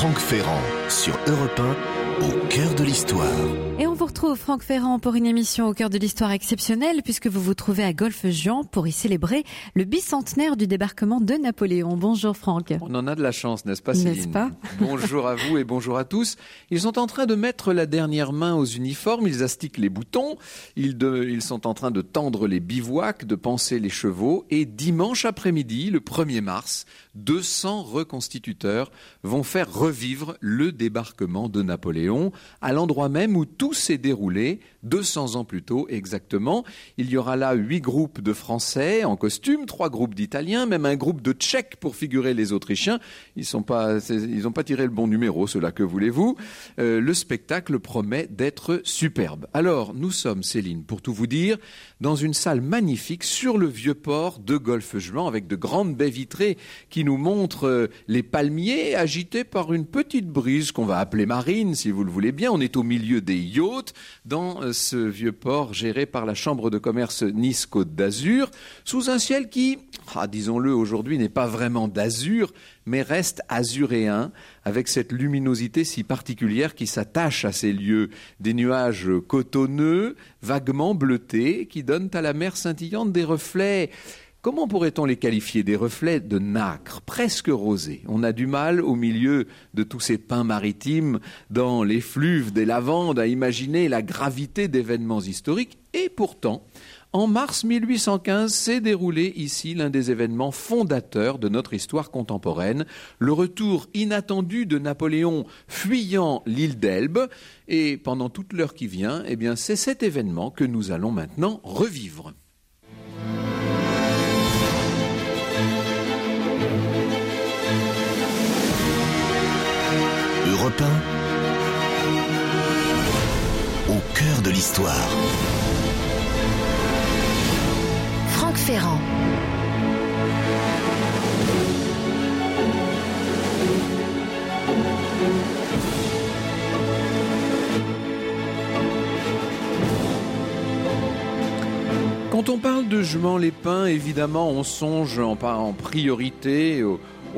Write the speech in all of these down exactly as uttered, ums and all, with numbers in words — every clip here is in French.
Franck Ferrand sur Europe un, au cœur de l'histoire. Et on vous retrouve, Franck Ferrand, pour une émission au cœur de l'histoire exceptionnelle, puisque vous vous trouvez à Golfe-Juan pour y célébrer le bicentenaire du débarquement de Napoléon. Bonjour Franck. On en a de la chance, n'est-ce pas Céline ? N'est-ce pas ? Bonjour à vous et bonjour à tous. Ils sont en train de mettre la dernière main aux uniformes, ils astiquent les boutons, ils, de, ils sont en train de tendre les bivouacs, de panser les chevaux, et dimanche après-midi, le premier mars, deux cents reconstituteurs vont faire revivre le débarquement de Napoléon à l'endroit même où tout s'est déroulé deux cents ans plus tôt exactement. Il y aura là huit groupes de Français en costume, trois groupes d'Italiens, même un groupe de Tchèques pour figurer les Autrichiens. Ils sont pas, ils n'ont pas tiré le bon numéro, ceux-là, que voulez-vous. Euh, le spectacle promet d'être superbe. Alors, nous sommes, Céline, pour tout vous dire, dans une salle magnifique sur le vieux port de Golfe-Juan avec de grandes baies vitrées qui nous montrent les palmiers agités par une petite brise qu'on va appeler marine, si vous le voulez bien. On est au milieu des yachts dans ce vieux port géré par la Chambre de commerce Nice-Côte d'Azur, sous un ciel qui, ah, disons-le aujourd'hui, n'est pas vraiment d'azur, mais reste azuréen, avec cette luminosité si particulière qui s'attache à ces lieux. Des nuages cotonneux, vaguement bleutés, qui donnent à la mer scintillante des reflets. Comment pourrait-on les qualifier ? Des reflets de nacre, presque rosés. On a du mal, au milieu de tous ces pins maritimes, dans les fluves des lavandes, à imaginer la gravité d'événements historiques. Et pourtant, en mars mille huit cent quinze, s'est déroulé ici l'un des événements fondateurs de notre histoire contemporaine, le retour inattendu de Napoléon fuyant l'île d'Elbe. Et pendant toute l'heure qui vient, eh bien, c'est cet événement que nous allons maintenant revivre. Europe un, au cœur de l'histoire. Franck Ferrand. Quand on parle de Juan-les-Pins, évidemment, on songe en, en priorité au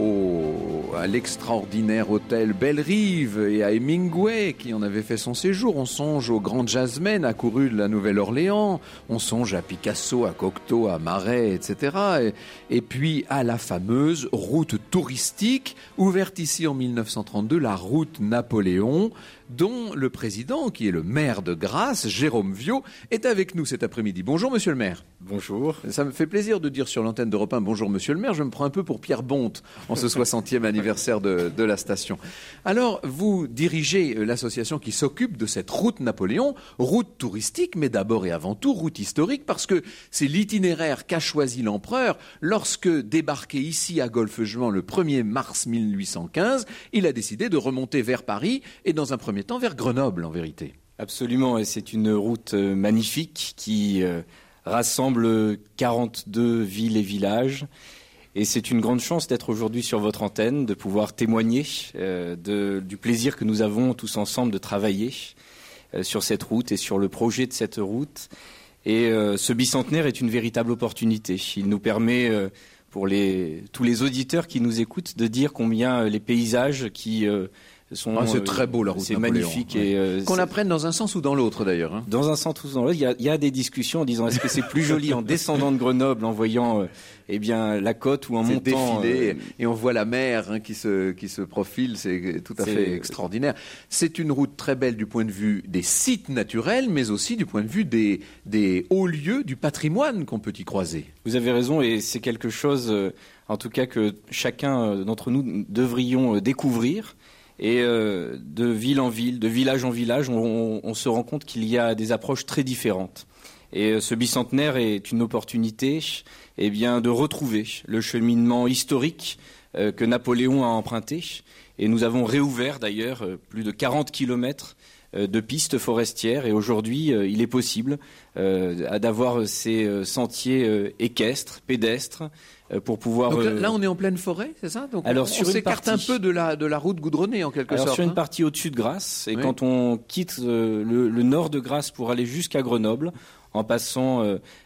Au, à l'extraordinaire hôtel Belle-Rive et à Hemingway qui en avait fait son séjour. On songe au grand jazzman accouru de la Nouvelle-Orléans. On songe à Picasso, à Cocteau, à Marais, et cetera. Et, et puis à la fameuse route touristique ouverte ici en mille neuf cent trente-deux, la route Napoléon, dont le président, qui est le maire de Grasse, Jérôme Viaud, est avec nous cet après-midi. Bonjour monsieur le maire. Bonjour. Ça me fait plaisir de dire sur l'antenne d'Europe un bonjour monsieur le maire. Je me prends un peu pour Pierre Bonte en ce soixantième anniversaire de, de la station. Alors, vous dirigez l'association qui s'occupe de cette route Napoléon, route touristique, mais d'abord et avant tout route historique, parce que c'est l'itinéraire qu'a choisi l'empereur lorsque, débarqué ici à Golfe-Juan le premier mars mille huit cent quinze, il a décidé de remonter vers Paris et dans un premier temps vers Grenoble en vérité. Absolument, et c'est une route magnifique qui euh, rassemble quarante-deux villes et villages. Et c'est une grande chance d'être aujourd'hui sur votre antenne, de pouvoir témoigner euh, de, du plaisir que nous avons tous ensemble de travailler euh, sur cette route et sur le projet de cette route. Et euh, ce bicentenaire est une véritable opportunité. Il nous permet, euh, pour les, tous les auditeurs qui nous écoutent, de dire combien euh, les paysages qui... Euh, Sont, ah, c'est très beau la route c'est Napoléon. Magnifique. Ouais. Et, euh, Qu'on la prenne dans un sens ou dans l'autre d'ailleurs. Hein. Dans un sens ou dans l'autre, il y a, il y a des discussions en disant est-ce que c'est plus joli en descendant de Grenoble, en voyant euh, eh bien la côte ou en c'est montant défilé euh, et on voit la mer hein, qui se qui se profile, c'est tout à c'est, fait extraordinaire. C'est une route très belle du point de vue des sites naturels, mais aussi du point de vue des des hauts lieux du patrimoine qu'on peut y croiser. Vous avez raison et c'est quelque chose, euh, en tout cas que chacun euh, d'entre nous devrions euh, découvrir. Et euh, de ville en ville, de village en village, on, on, on se rend compte qu'il y a des approches très différentes. Et euh, ce bicentenaire est une opportunité eh bien, de retrouver le cheminement historique euh, que Napoléon a emprunté. Et nous avons réouvert d'ailleurs euh, plus de quarante kilomètres euh, de pistes forestières. Et aujourd'hui, euh, il est possible euh, d'avoir ces euh, sentiers euh, équestres, pédestres, pour pouvoir. Donc là, là, on est en pleine forêt, c'est ça ? Donc alors, on, sur on s'écarte partie, un peu de la de la route goudronnée en quelque alors, sorte. Sur une hein. partie au-dessus de Grasse, et oui. quand on quitte euh, le, le nord de Grasse pour aller jusqu'à Grenoble, en passant euh,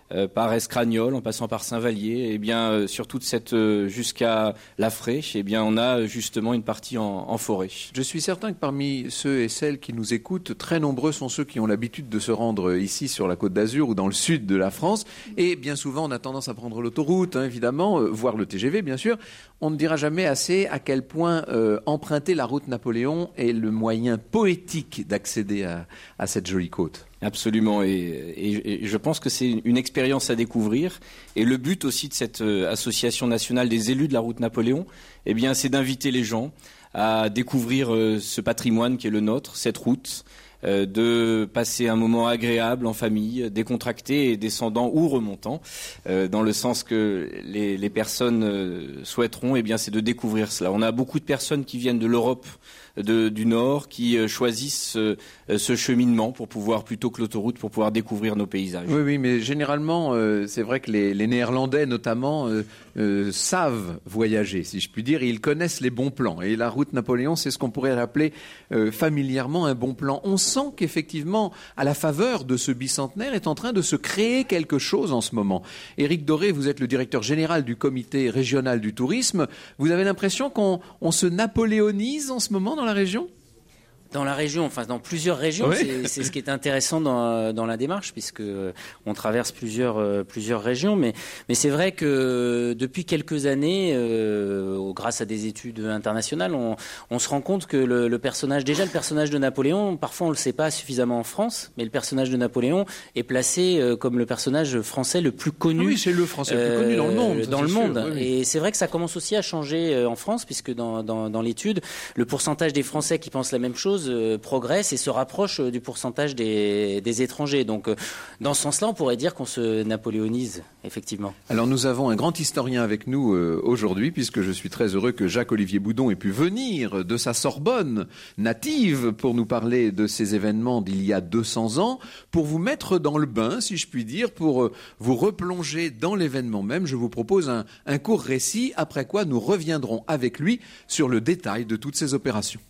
euh, par Escragnol, en passant par Saint-Vallier, et bien euh, sur toute cette euh, jusqu'à La Frêche, et bien on a justement une partie en, en forêt. Je suis certain que parmi ceux et celles qui nous écoutent, très nombreux sont ceux qui ont l'habitude de se rendre ici sur la Côte d'Azur ou dans le sud de la France. Et bien souvent, on a tendance à prendre l'autoroute, hein, évidemment, euh, voire le T G V, bien sûr. On ne dira jamais assez à quel point euh, emprunter la route Napoléon est le moyen poétique d'accéder à, à cette jolie côte. Absolument, et, et, et je pense que c'est une expérience à découvrir. Et le but aussi de cette euh, association nationale des élus de la route Napoléon, eh bien, c'est d'inviter les gens à découvrir euh, ce patrimoine qui est le nôtre, cette route, euh, de passer un moment agréable en famille, décontracté et descendant ou remontant, euh, dans le sens que les, les personnes euh, souhaiteront, eh bien, c'est de découvrir cela. On a beaucoup de personnes qui viennent de l'Europe De, du Nord qui euh, choisissent euh, ce cheminement pour pouvoir, plutôt que l'autoroute, pour pouvoir découvrir nos paysages. Oui, oui, mais généralement, euh, c'est vrai que les, les Néerlandais, notamment, euh, euh, savent voyager, si je puis dire, et ils connaissent les bons plans. Et la route Napoléon, c'est ce qu'on pourrait appeler euh, familièrement un bon plan. On sent qu'effectivement, à la faveur de ce bicentenaire, est en train de se créer quelque chose en ce moment. Éric Doré, vous êtes le directeur général du comité régional du tourisme. Vous avez l'impression qu'on on se napoléonise en ce moment dans la région ? Dans la région, enfin dans plusieurs régions, oui. c'est, c'est ce qui est intéressant dans, dans la démarche, puisque on traverse plusieurs euh, plusieurs régions. Mais mais c'est vrai que depuis quelques années, euh, grâce à des études internationales, on, on se rend compte que le, le personnage, déjà le personnage de Napoléon, parfois on le sait pas suffisamment en France, mais le personnage de Napoléon est placé euh, comme le personnage français le plus connu. Oui, c'est le français le plus connu dans le monde. Euh, dans le sûr, monde. Oui, oui. Et c'est vrai que ça commence aussi à changer euh, en France, puisque dans, dans dans l'étude, le pourcentage des Français qui pensent la même chose progresse et se rapproche du pourcentage des, des étrangers. Donc, dans ce sens-là, on pourrait dire qu'on se napoléonise, effectivement. Alors, nous avons un grand historien avec nous euh, aujourd'hui, puisque je suis très heureux que Jacques-Olivier Boudon ait pu venir de sa Sorbonne native pour nous parler de ces événements d'il y a deux cents ans, pour vous mettre dans le bain, si je puis dire, pour euh, vous replonger dans l'événement même. Je vous propose un, un court récit, après quoi nous reviendrons avec lui sur le détail de toutes ces opérations.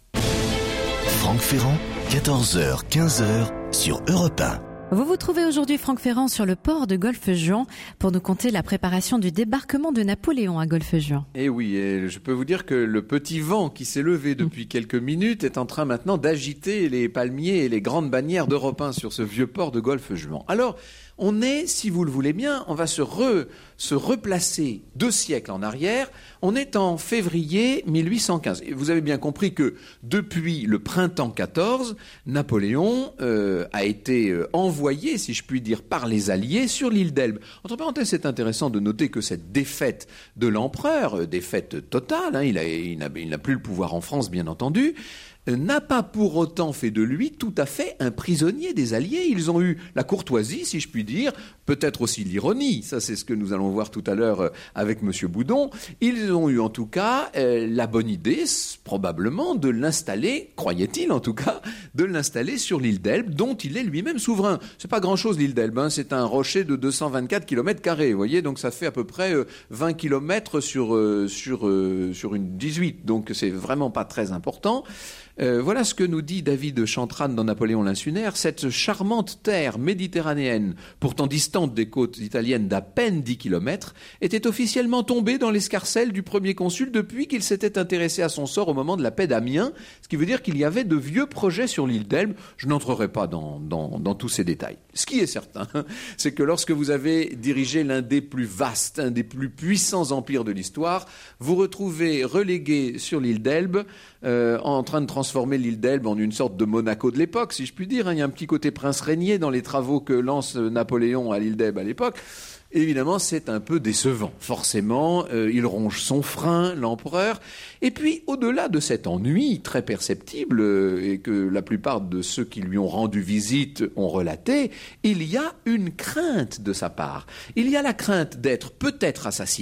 Franck Ferrand, quatorze heures quinze sur Europe un. Vous vous trouvez aujourd'hui, Franck Ferrand, sur le port de Golfe-Juan pour nous conter la préparation du débarquement de Napoléon à Golfe-Juan. Et oui, et je peux vous dire que le petit vent qui s'est levé depuis quelques minutes est en train maintenant d'agiter les palmiers et les grandes bannières d'Europe un sur ce vieux port de Golfe-Juan. Alors, on est, si vous le voulez bien, on va se, re, se replacer deux siècles en arrière. On est en février mille huit cent quinze. Et vous avez bien compris que depuis le printemps quatorze, Napoléon euh, a été euh, envoyé, si je puis dire, par les Alliés sur l'île d'Elbe. Entre parenthèses, c'est intéressant de noter que cette défaite de l'empereur, euh, défaite totale, hein, il, a, il, n'a, il n'a plus le pouvoir en France, bien entendu, n'a pas pour autant fait de lui tout à fait un prisonnier des Alliés. Ils ont eu la courtoisie, si je puis dire, peut-être aussi l'ironie, ça c'est ce que nous allons voir tout à l'heure avec Monsieur Boudon. Ils ont eu en tout cas euh, la bonne idée, probablement, de l'installer, croyait-il en tout cas, de l'installer sur l'île d'Elbe, dont il est lui-même souverain. C'est pas grand-chose l'île d'Elbe, hein, c'est un rocher de deux cent vingt-quatre kilomètres carrés, vous voyez, donc ça fait à peu près euh, vingt kilomètres sur, euh, sur, euh, sur une dix-huit, donc c'est vraiment pas très important. Euh, voilà ce que nous dit David Chantrane dans Napoléon l'Insulaire. Cette charmante terre méditerranéenne, pourtant distante des côtes italiennes d'à peine dix kilomètres, était officiellement tombée dans l'escarcelle du premier consul depuis qu'il s'était intéressé à son sort au moment de la paix d'Amiens, ce qui veut dire qu'il y avait de vieux projets sur l'île d'Elbe. Je n'entrerai pas dans, dans, dans tous ces détails. Ce qui est certain, c'est que lorsque vous avez dirigé l'un des plus vastes, un des plus puissants empires de l'histoire, vous retrouvez relégué sur l'île d'Elbe, euh, en train de transformer l'île d'Elbe en une sorte de Monaco de l'époque, si je puis dire. Il y a un petit côté prince régnier dans les travaux que lance Napoléon à l'île d'Elbe à l'époque. Évidemment, c'est un peu décevant. Forcément, euh, il ronge son frein, l'empereur. Et puis, au-delà de cet ennui très perceptible, euh, et que la plupart de ceux qui lui ont rendu visite ont relaté, il y a une crainte de sa part. Il y a la crainte d'être peut-être assassiné,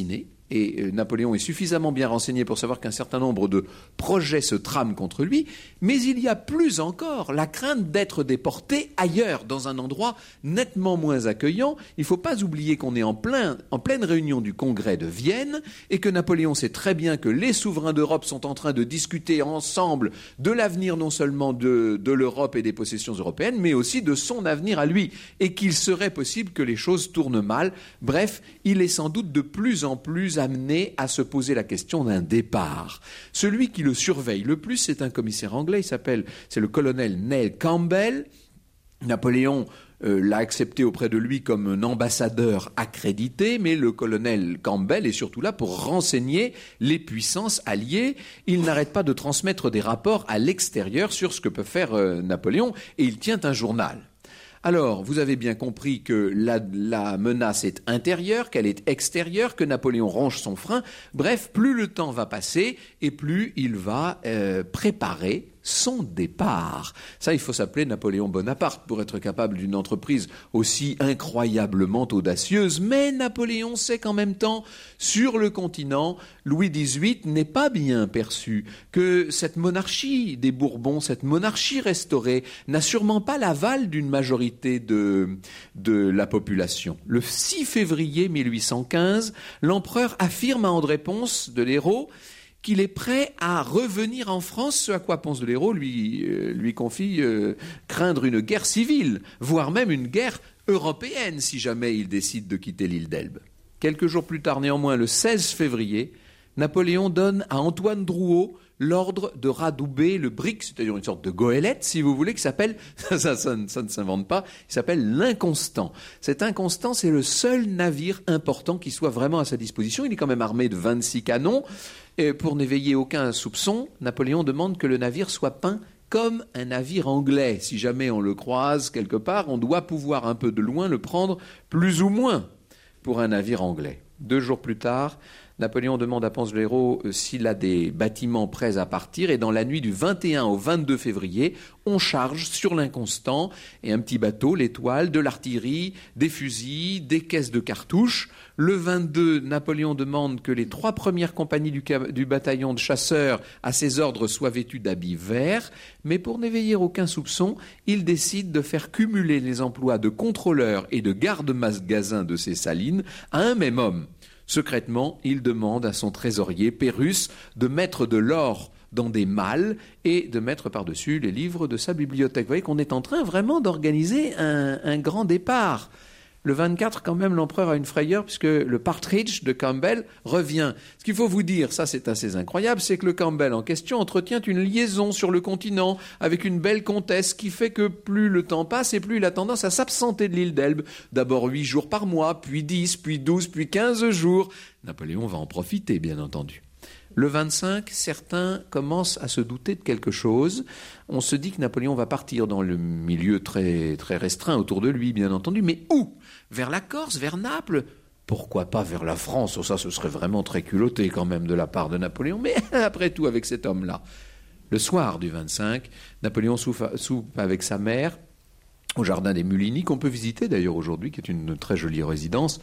et euh, Napoléon est suffisamment bien renseigné pour savoir qu'un certain nombre de projets se trament contre lui, mais il y a plus encore la crainte d'être déporté ailleurs, dans un endroit nettement moins accueillant. Il ne faut pas oublier qu'on est en, plein, en pleine réunion du Congrès de Vienne et que Napoléon sait très bien que les souverains d'Europe sont en train de discuter ensemble de l'avenir non seulement de, de l'Europe et des possessions européennes, mais aussi de son avenir à lui, et qu'il serait possible que les choses tournent mal. Bref, il est sans doute de plus en plus amené à se poser la question d'un départ. Celui qui le surveille le plus, c'est un commissaire anglais, il s'appelle, c'est le colonel Neil Campbell. Napoléon euh, l'a accepté auprès de lui comme un ambassadeur accrédité, mais le colonel Campbell est surtout là pour renseigner les puissances alliées. Il n'arrête pas de transmettre des rapports à l'extérieur sur ce que peut faire euh, Napoléon, et il tient un journal. Alors, vous avez bien compris que la, la menace est intérieure, qu'elle est extérieure, que Napoléon ronge son frein. Bref, plus le temps va passer et plus il va euh, préparer son départ. Ça, il faut s'appeler Napoléon Bonaparte pour être capable d'une entreprise aussi incroyablement audacieuse. Mais Napoléon sait qu'en même temps, sur le continent, Louis dix-huit n'est pas bien perçu, que cette monarchie des Bourbons, cette monarchie restaurée, n'a sûrement pas l'aval d'une majorité de, de la population. Le six février mille huit cent quinze, l'empereur affirme à André Pons de l'Hérault qu'il est prêt à revenir en France, ce à quoi Ponce de l'Hérault lui, euh, lui confie euh, craindre une guerre civile, voire même une guerre européenne si jamais il décide de quitter l'île d'Elbe. Quelques jours plus tard, néanmoins, le seize février, Napoléon donne à Antoine Drouot l'ordre de radouber le brick, c'est-à-dire une sorte de goélette, si vous voulez, qui s'appelle, ça, ça, ça, ça ne s'invente pas, il s'appelle l'Inconstant. Cet Inconstant, c'est le seul navire important qui soit vraiment à sa disposition. Il est quand même armé de vingt-six canons. Et pour n'éveiller aucun soupçon, Napoléon demande que le navire soit peint comme un navire anglais. Si jamais on le croise quelque part, on doit pouvoir un peu de loin le prendre plus ou moins pour un navire anglais. Deux jours plus tard, Napoléon demande à Ponce de l'Hérault euh, s'il a des bâtiments prêts à partir, et dans la nuit du vingt et un au vingt-deux février, on charge sur l'Inconstant et un petit bateau, l'Étoile, de l'artillerie, des fusils, des caisses de cartouches. Le vingt-deux, Napoléon demande que les trois premières compagnies du, du bataillon de chasseurs à ses ordres soient vêtues d'habits verts, mais pour n'éveiller aucun soupçon, il décide de faire cumuler les emplois de contrôleur et de garde-magasin de ces salines à un même homme. Secrètement, il demande à son trésorier, Pérus, de mettre de l'or dans des malles et de mettre par-dessus les livres de sa bibliothèque. Vous voyez qu'on est en train vraiment d'organiser un, un grand départ. Le vingt-quatre, quand même, l'empereur a une frayeur puisque le Partridge de Campbell revient. Ce qu'il faut vous dire, ça c'est assez incroyable, c'est que le Campbell en question entretient une liaison sur le continent avec une belle comtesse qui fait que plus le temps passe et plus il a tendance à s'absenter de l'île d'Elbe. D'abord huit jours par mois, puis dix, puis douze, puis quinze jours. Napoléon va en profiter, bien entendu. Le vingt-cinq, certains commencent à se douter de quelque chose. On se dit que Napoléon va partir dans le milieu très, très restreint autour de lui, bien entendu. Mais où ? Vers la Corse, vers Naples ? Pourquoi pas vers la France ? Oh, ça, ce serait vraiment très culotté quand même de la part de Napoléon. Mais après tout, avec cet homme-là. Le soir du vingt-cinq, Napoléon soupe, soupe avec sa mère au jardin des Mulini, qu'on peut visiter d'ailleurs aujourd'hui, qui est une très jolie résidence.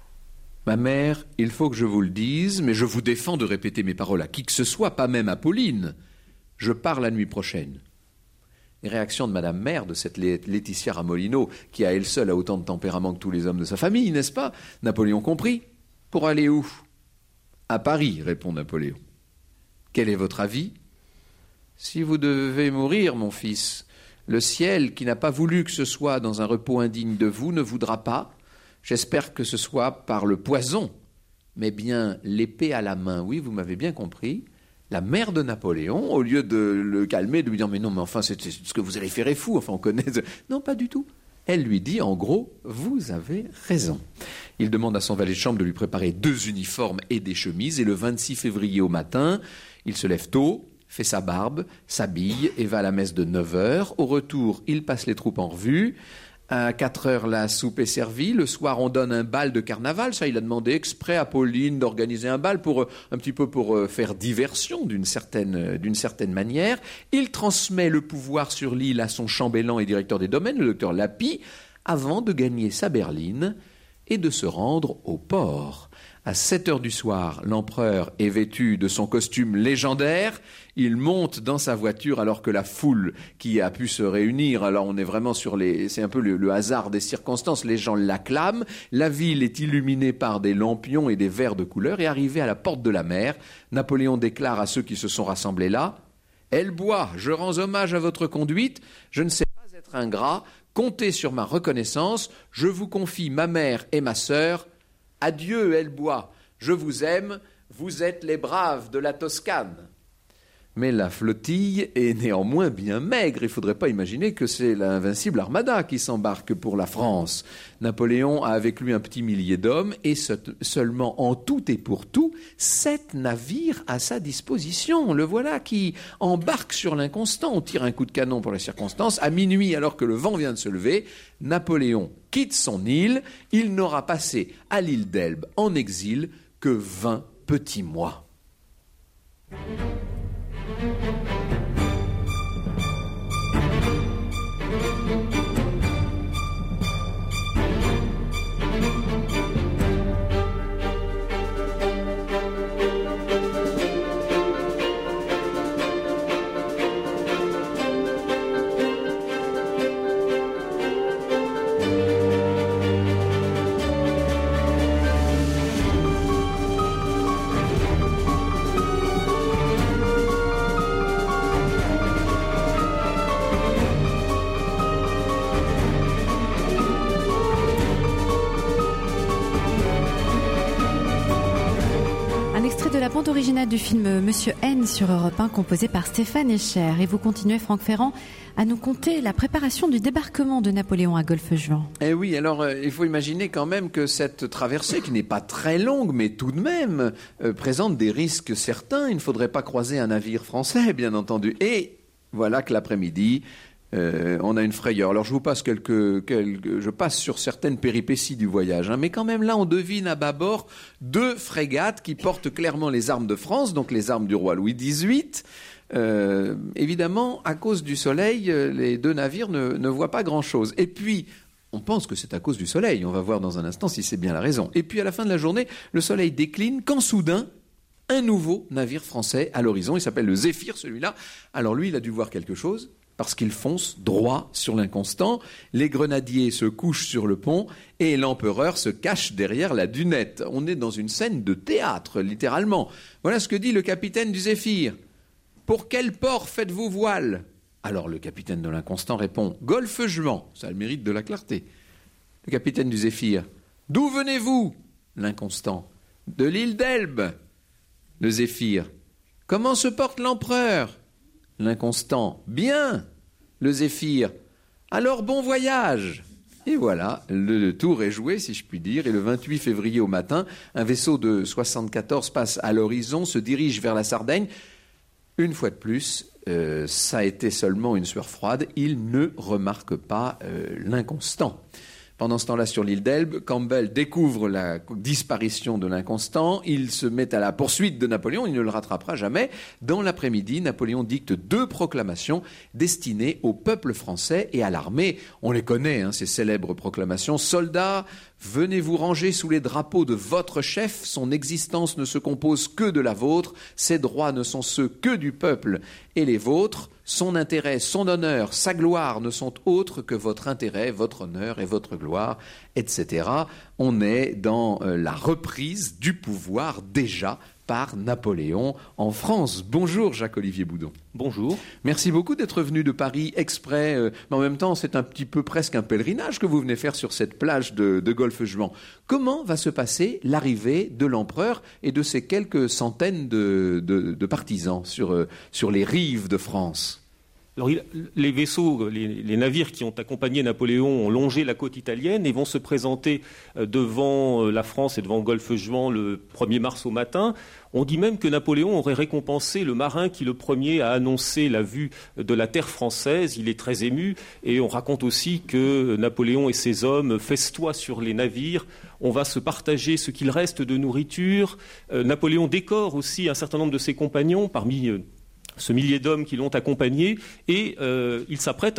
Ma mère, il faut que je vous le dise, mais je vous défends de répéter mes paroles à qui que ce soit, pas même à Pauline. Je pars la nuit prochaine. Les réactions de Madame Mère, de cette Laetitia Ramolino, qui à elle seule a autant de tempérament que tous les hommes de sa famille, n'est-ce pas ? Napoléon compris. Pour aller où ? À Paris, répond Napoléon. Quel est votre avis ? Si vous devez mourir, mon fils, le ciel, qui n'a pas voulu que ce soit dans un repos indigne de vous, ne voudra pas. J'espère que ce soit par le poison, mais bien l'épée à la main. Oui, vous m'avez bien compris. La mère de Napoléon, au lieu de le calmer, de lui dire « Mais non, mais enfin, c'est, c'est, ce que vous allez faire est fou. » Enfin, on connaît... Non, pas du tout. Elle lui dit, en gros, « Vous avez raison. » Il demande à son valet de chambre de lui préparer deux uniformes et des chemises. Et le vingt-six février au matin, il se lève tôt, fait sa barbe, s'habille et va à la messe de neuf heures. Au retour, il passe les troupes en revue. À quatre heures, la soupe est servie. Le soir, on donne un bal de carnaval. Ça, il a demandé exprès à Pauline d'organiser un bal pour, un petit peu pour faire diversion d'une certaine, d'une certaine manière. Il transmet le pouvoir sur l'île à son chambellan et directeur des domaines, le docteur Lapie, avant de gagner sa berline et de se rendre au port. À sept heures du soir, l'empereur est vêtu de son costume légendaire. Il monte dans sa voiture alors que la foule qui a pu se réunir, alors on est vraiment sur les, c'est un peu le, le hasard des circonstances, les gens l'acclament. La ville est illuminée par des lampions et des verres de couleur et arrivé à la porte de la mer, Napoléon déclare à ceux qui se sont rassemblés là: Elbois, je rends hommage à votre conduite, je ne sais pas être ingrat, comptez sur ma reconnaissance, je vous confie ma mère et ma sœur. Adieu, Elbois, je vous aime, vous êtes les braves de la Toscane. Mais la flottille est néanmoins bien maigre. Il ne faudrait pas imaginer que c'est l'invincible armada qui s'embarque pour la France. Napoléon a avec lui un petit millier d'hommes et seulement en tout et pour tout, sept navires à sa disposition. Le voilà qui embarque sur l'Inconstant. On tire un coup de canon pour les circonstances. À minuit, alors que le vent vient de se lever, Napoléon quitte son île. Il n'aura passé à l'île d'Elbe en exil que vingt petits mois. La bande originale du film Monsieur N sur Europe un, composé par Stéphane Escher. Et vous continuez, Franck Ferrand, à nous conter la préparation du débarquement de Napoléon à Golfe-Juan. Eh oui, alors euh, il faut imaginer quand même que cette traversée, qui n'est pas très longue, mais tout de même, euh, présente des risques certains. Il ne faudrait pas croiser un navire français, bien entendu. Et voilà que l'après-midi, Euh, on a une frayeur. Alors je vous passe quelques, quelques je passe sur certaines péripéties du voyage, hein, mais quand même là on devine à bâbord deux frégates qui portent clairement les armes de France, donc les armes du roi Louis dix-huit. Euh, évidemment, à cause du soleil, les deux navires ne, ne voient pas grand-chose. Et puis, on pense que c'est à cause du soleil. On va voir dans un instant si c'est bien la raison. Et puis à la fin de la journée, le soleil décline quand soudain, un nouveau navire français à l'horizon. Il s'appelle le Zéphyr, celui-là. Alors lui, il a dû voir quelque chose, parce qu'il fonce droit sur l'Inconstant. Les grenadiers se couchent sur le pont et l'empereur se cache derrière la dunette. On est dans une scène de théâtre, littéralement. Voilà ce que dit le capitaine du Zéphyr. « Pour quel port faites-vous voile ?» Alors le capitaine de l'Inconstant répond « Golfe-Juan ». Ça a le mérite de la clarté. Le capitaine du Zéphyr. « D'où venez-vous » L'Inconstant. « De l'île d'Elbe ». Le Zéphyr. « Comment se porte l'empereur » L'Inconstant. Bien. Le Zéphyr. Alors bon voyage. Et voilà, le, le tour est joué, si je puis dire. Et le vingt-huit février au matin, un vaisseau de soixante-quatorze passe à l'horizon, se dirige vers la Sardaigne. Une fois de plus, euh, ça a été seulement une sueur froide. Il ne remarque pas euh, l'Inconstant. Pendant ce temps-là, sur l'île d'Elbe, Campbell découvre la disparition de l'Inconstant. Il se met à la poursuite de Napoléon. Il ne le rattrapera jamais. Dans l'après-midi, Napoléon dicte deux proclamations destinées au peuple français et à l'armée. On les connaît, hein, ces célèbres proclamations. Soldats, venez vous ranger sous les drapeaux de votre chef. Son existence ne se compose que de la vôtre. Ses droits ne sont ceux que du peuple et les vôtres. Son intérêt, son honneur, sa gloire ne sont autres que votre intérêt, votre honneur et votre gloire, et cetera. On est dans euh, la reprise du pouvoir déjà par Napoléon en France. Bonjour Jacques-Olivier Boudon. Bonjour. Merci beaucoup d'être venu de Paris exprès, euh, mais en même temps c'est un petit peu presque un pèlerinage que vous venez faire sur cette plage de, de Golfe-Juan. Comment va se passer l'arrivée de l'empereur et de ces quelques centaines de, de, de partisans sur, euh, sur les rives de France ? Alors, il, les vaisseaux, les, les navires qui ont accompagné Napoléon ont longé la côte italienne et vont se présenter devant la France et devant Golfe-Juan le premier mars au matin. On dit même que Napoléon aurait récompensé le marin qui, le premier, a annoncé la vue de la terre française. Il est très ému et on raconte aussi que Napoléon et ses hommes festoient sur les navires. On va se partager ce qu'il reste de nourriture. Euh, Napoléon décore aussi un certain nombre de ses compagnons parmi... Euh, ce millier d'hommes qui l'ont accompagné, et euh, il s'apprête à,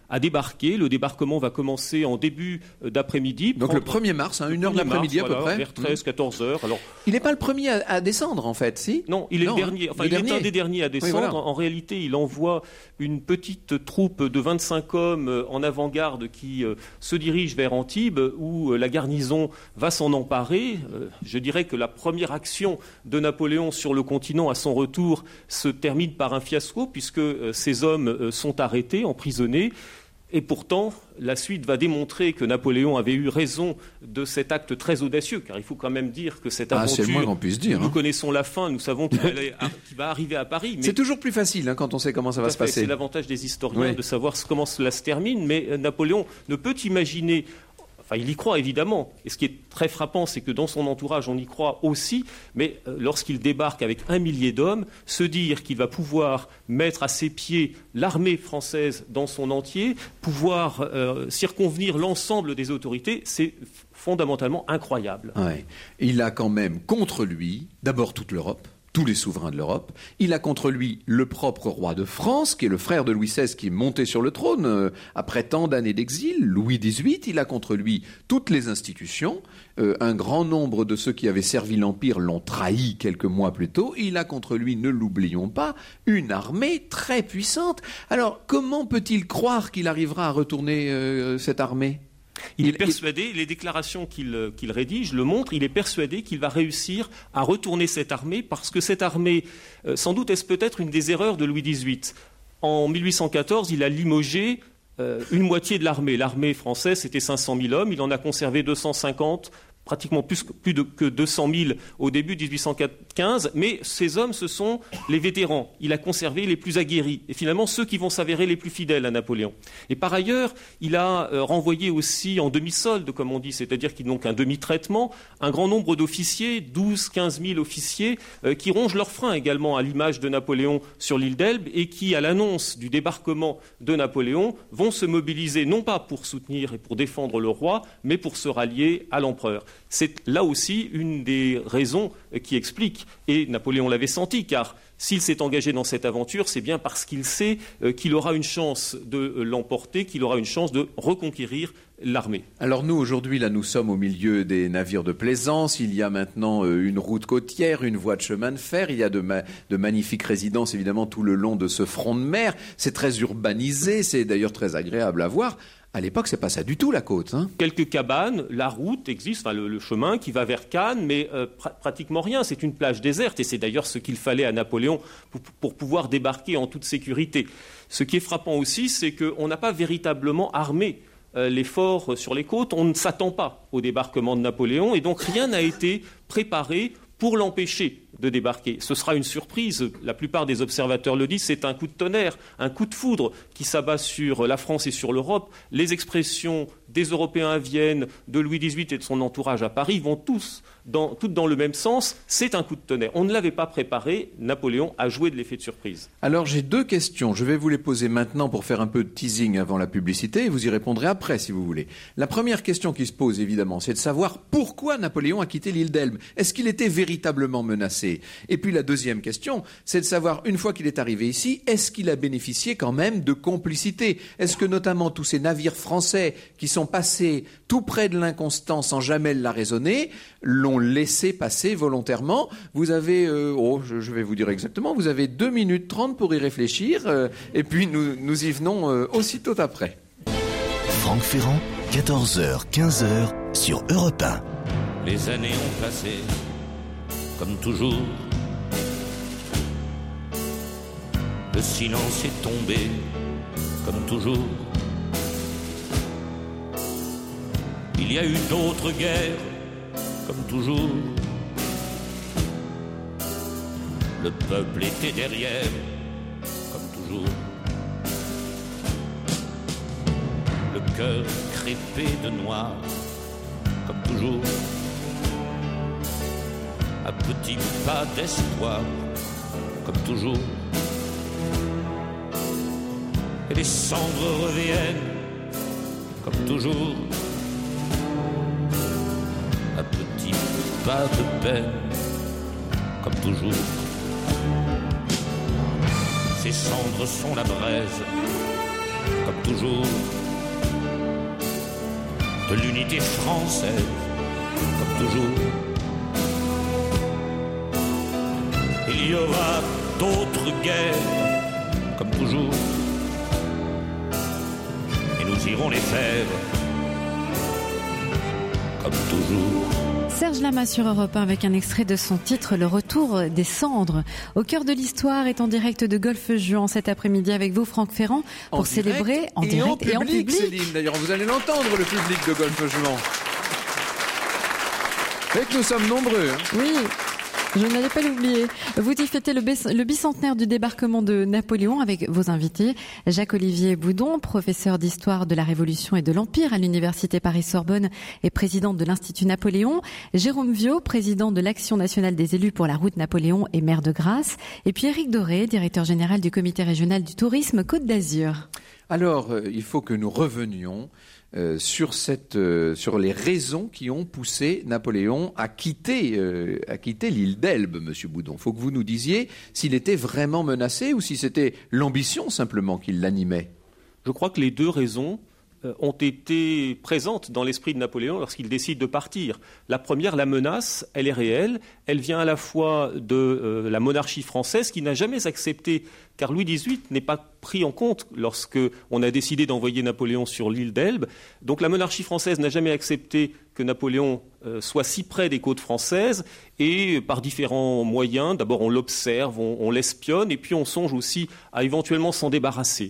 à débarquer. Le débarquement va commencer en début d'après-midi. Donc le premier mars, hein, une heure de l'après-midi voilà, à peu près. Vers treize, quatorze heures. Alors, il n'est pas le premier à, à descendre en fait, si ? Non, il est non, le dernier. Enfin, le il dernier. est un des derniers à descendre. Oui, voilà. En réalité, il envoie une petite troupe de vingt-cinq hommes en avant-garde qui euh, se dirige vers Antibes, où euh, la garnison va s'en emparer. Euh, je dirais que la première action de Napoléon sur le continent à son retour se termine par un fiasco, puisque euh, ces hommes euh, sont arrêtés, emprisonnés. Et pourtant, la suite va démontrer que Napoléon avait eu raison de cet acte très audacieux, car il faut quand même dire que cette aventure, ah, c'est le moins qu'on puisse dire, nous hein. connaissons la fin, nous savons qu'il va arriver à Paris. Mais c'est toujours plus facile hein, quand on sait comment ça va se passer. C'est l'avantage des historiens oui. de savoir comment cela se termine, mais Napoléon ne peut imaginer... Enfin, il y croit évidemment, et ce qui est très frappant, c'est que dans son entourage, on y croit aussi, mais euh, lorsqu'il débarque avec un millier d'hommes, se dire qu'il va pouvoir mettre à ses pieds l'armée française dans son entier, pouvoir euh, circonvenir l'ensemble des autorités, c'est fondamentalement incroyable. Ouais. Il a quand même contre lui, d'abord toute l'Europe, tous les souverains de l'Europe. Il a contre lui le propre roi de France, qui est le frère de Louis seize, qui est monté sur le trône euh, après tant d'années d'exil, Louis dix-huit. Il a contre lui toutes les institutions. Euh, un grand nombre de ceux qui avaient servi l'Empire l'ont trahi quelques mois plus tôt. Il a contre lui, ne l'oublions pas, une armée très puissante. Alors, comment peut-il croire qu'il arrivera à retourner euh, cette armée ? Il est persuadé, les déclarations qu'il, qu'il rédige le montrent, il est persuadé qu'il va réussir à retourner cette armée, parce que cette armée, euh, sans doute est-ce peut-être une des erreurs de Louis dix-huit. En mille huit cent quatorze, il a limogé euh, une moitié de l'armée. L'armée française, c'était cinq cent mille hommes, il en a conservé deux cent cinquante, pratiquement plus, plus de, que deux cent mille au début de dix-huit cent quinze, mais ces hommes, ce sont les vétérans. Il a conservé les plus aguerris, et finalement ceux qui vont s'avérer les plus fidèles à Napoléon. Et par ailleurs, il a euh, renvoyé aussi en demi-solde, comme on dit, c'est-à-dire qu'ils n'ont qu'un demi-traitement, un grand nombre d'officiers, douze à quinze mille officiers, euh, qui rongent leurs freins également à l'image de Napoléon sur l'île d'Elbe, et qui, à l'annonce du débarquement de Napoléon, vont se mobiliser non pas pour soutenir et pour défendre le roi, mais pour se rallier à l'empereur. C'est là aussi une des raisons qui explique, et Napoléon l'avait senti, car s'il s'est engagé dans cette aventure, c'est bien parce qu'il sait qu'il aura une chance de l'emporter, qu'il aura une chance de reconquérir l'armée. Alors nous, aujourd'hui, là, nous sommes au milieu des navires de plaisance. Il y a maintenant une route côtière, une voie de chemin de fer. Il y a de, ma- de magnifiques résidences, évidemment, tout le long de ce front de mer. C'est très urbanisé, c'est d'ailleurs très agréable à voir. À l'époque, c'est pas ça du tout, la côte. Hein. Quelques cabanes, la route existe, enfin, le, le chemin qui va vers Cannes, mais euh, pr- pratiquement rien. C'est une plage déserte, et c'est d'ailleurs ce qu'il fallait à Napoléon pour, pour pouvoir débarquer en toute sécurité. Ce qui est frappant aussi, c'est qu'on n'a pas véritablement armé euh, les forts sur les côtes. On ne s'attend pas au débarquement de Napoléon, et donc rien n'a été préparé pour l'empêcher de débarquer. Ce sera une surprise, la plupart des observateurs le disent, c'est un coup de tonnerre, un coup de foudre qui s'abat sur la France et sur l'Europe. Les expressions des Européens à Vienne, de Louis dix-huit et de son entourage à Paris vont tous dans, toutes dans le même sens. C'est un coup de tonnerre. On ne l'avait pas préparé, Napoléon a joué de l'effet de surprise. Alors j'ai deux questions, je vais vous les poser maintenant pour faire un peu de teasing avant la publicité, et vous y répondrez après si vous voulez. La première question qui se pose évidemment, c'est de savoir pourquoi Napoléon a quitté l'île d'Elbe. Est-ce qu'il était véritablement menacé ? Et puis la deuxième question, c'est de savoir, une fois qu'il est arrivé ici, est-ce qu'il a bénéficié quand même de complicité ? Est-ce que notamment tous ces navires français qui sont passés tout près de l'Inconstant sans jamais la raisonner, l'ont laissé passer volontairement ? Vous avez, euh, oh, je, je vais vous dire exactement, vous avez deux minutes trente pour y réfléchir, euh, et puis nous, nous y venons euh, aussitôt après. Franck Ferrand, quatorze heures quinze heures sur Europe un. Les années ont passé, comme toujours. Le silence est tombé, comme toujours. Il y a eu d'autres guerres, comme toujours. Le peuple était derrière, comme toujours. Le cœur crépé de noir, comme toujours. À petits pas d'espoir, comme toujours. Et les cendres reviennent, comme toujours. À petits pas de peine, comme toujours. Ces cendres sont la braise comme toujours, de l'unité française, comme toujours. Il y aura d'autres guerres, comme toujours, et nous irons les faire, comme toujours. Serge Lama sur Europe un avec un extrait de son titre Le Retour des Cendres. Au cœur de l'histoire est en direct de Golfe-Juan cet après-midi avec vous Franck Ferrand pour en célébrer en et direct en public, et en public. Céline, d'ailleurs vous allez l'entendre le public de Golfe-Juan. Et que nous sommes nombreux. Hein. Oui. Je n'allais pas l'oublier. Vous y fêtez le, bis- le bicentenaire du débarquement de Napoléon avec vos invités. Jacques-Olivier Boudon, professeur d'histoire de la Révolution et de l'Empire à l'Université Paris-Sorbonne et président de l'Institut Napoléon. Jérôme Viau, président de l'Action nationale des élus pour la route Napoléon et maire de Grasse. Et puis Éric Doré, directeur général du comité régional du tourisme Côte d'Azur. Alors, euh, il faut que nous revenions Euh, sur, cette, euh, sur les raisons qui ont poussé Napoléon à quitter, euh, à quitter l'île d'Elbe, Monsieur Boudon. Il faut que vous nous disiez s'il était vraiment menacé ou si c'était l'ambition simplement qui l'animait. Je crois que les deux raisons euh, ont été présentes dans l'esprit de Napoléon lorsqu'il décide de partir. La première, la menace, elle est réelle. Elle vient à la fois de euh, la monarchie française qui n'a jamais accepté, car Louis dix-huit n'est pas pris en compte lorsque on a décidé d'envoyer Napoléon sur l'île d'Elbe. Donc la monarchie française n'a jamais accepté que Napoléon euh, soit si près des côtes françaises et par différents moyens, d'abord on l'observe, on, on l'espionne et puis on songe aussi à éventuellement s'en débarrasser.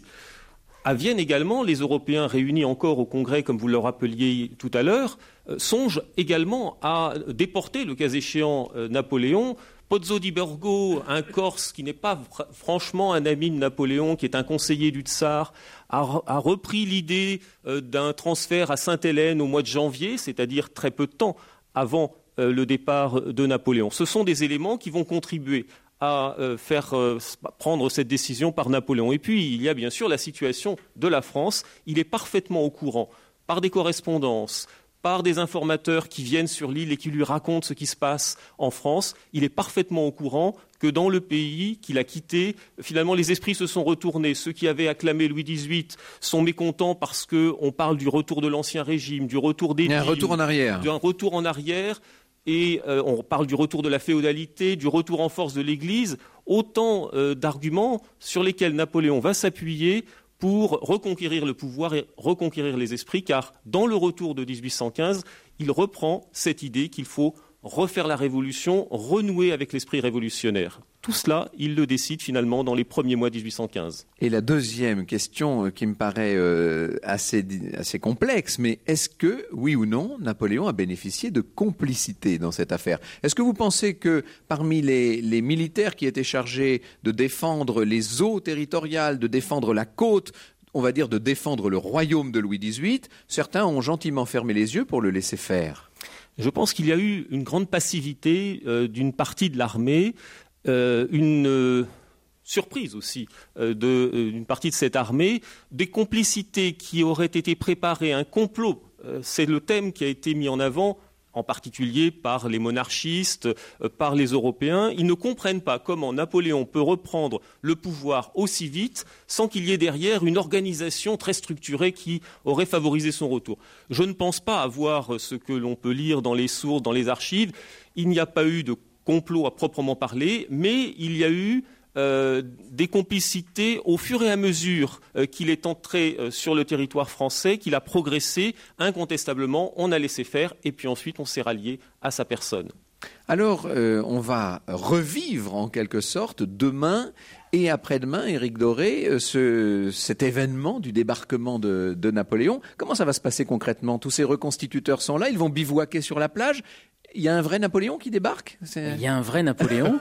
À Vienne également, les Européens réunis encore au Congrès, comme vous le rappeliez tout à l'heure, euh, songent également à déporter, le cas échéant, euh, Napoléon. Pozzo di Borgo, un Corse qui n'est pas fr- franchement un ami de Napoléon, qui est un conseiller du Tsar, a, re- a repris l'idée euh, d'un transfert à Sainte-Hélène au mois de janvier, c'est-à-dire très peu de temps avant euh, le départ de Napoléon. Ce sont des éléments qui vont contribuer à euh, faire euh, prendre cette décision par Napoléon. Et puis, il y a bien sûr la situation de la France. Il est parfaitement au courant, par des correspondances, par des informateurs qui viennent sur l'île et qui lui racontent ce qui se passe en France. Il est parfaitement au courant que dans le pays qu'il a quitté, finalement, les esprits se sont retournés. Ceux qui avaient acclamé Louis dix-huit sont mécontents parce qu'on parle du retour de l'Ancien Régime, du retour des Il y a un retour en arrière. d'un retour en arrière. Et euh, on parle du retour de la féodalité, du retour en force de l'Église, autant euh, d'arguments sur lesquels Napoléon va s'appuyer pour reconquérir le pouvoir et reconquérir les esprits, car dans le retour de dix-huit cent quinze, il reprend cette idée qu'il faut refaire la révolution, renouer avec l'esprit révolutionnaire. Tout cela, il le décide finalement dans les premiers mois dix-huit cent quinze. Et la deuxième question qui me paraît euh, assez, assez complexe, mais est-ce que, oui ou non, Napoléon a bénéficié de complicité dans cette affaire? Est-ce que vous pensez que parmi les, les militaires qui étaient chargés de défendre les eaux territoriales, de défendre la côte, on va dire de défendre le royaume de Louis dix-huit, certains ont gentiment fermé les yeux pour le laisser faire? Je pense qu'il y a eu une grande passivité euh, d'une partie de l'armée, euh, une euh, surprise aussi euh, de, euh, d'une partie de cette armée, des complicités qui auraient été préparées, un complot, euh, c'est le thème qui a été mis en avant, en particulier par les monarchistes, euh, par les Européens. Ils ne comprennent pas comment Napoléon peut reprendre le pouvoir aussi vite sans qu'il y ait derrière une organisation très structurée qui aurait favorisé son retour. Je ne pense pas avoir ce que l'on peut lire dans les sources, dans les archives. Il n'y a pas eu de complot à proprement parler, mais il y a eu Euh, des complicités au fur et à mesure euh, qu'il est entré euh, sur le territoire français, qu'il a progressé, incontestablement, on a laissé faire et puis ensuite on s'est rallié à sa personne. Alors, euh, on va revivre en quelque sorte demain et après-demain, Éric Doré, euh, ce, cet événement du débarquement de, de Napoléon. Comment ça va se passer concrètement? Tous ces reconstituteurs sont là, ils vont bivouaquer sur la plage. Il y a un vrai Napoléon qui débarque? C'est... Il y a un vrai Napoléon.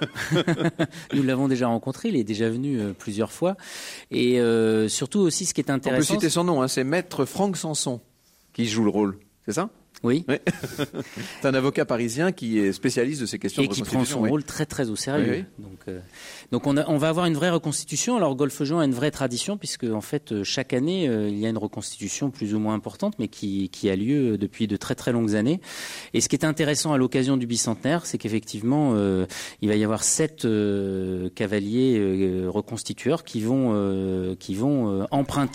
Nous l'avons déjà rencontré, il est déjà venu euh, plusieurs fois. Et euh, surtout aussi, ce qui est intéressant... On peut citer son nom, hein, c'est Maître Franck Sanson qui joue le rôle, c'est ça? Oui. oui. C'est un avocat parisien qui est spécialiste de ces questions et de reconstitution. Et qui prend son oui. rôle très très au sérieux. Oui, oui. Donc, euh, donc on, a, on va avoir une vraie reconstitution. Alors Golfe-Juan a une vraie tradition puisque en fait chaque année euh, il y a une reconstitution plus ou moins importante, mais qui, qui a lieu depuis de très très longues années. Et ce qui est intéressant à l'occasion du bicentenaire, c'est qu'effectivement euh, il va y avoir sept euh, cavaliers euh, reconstitueurs qui vont euh, qui vont euh, emprunter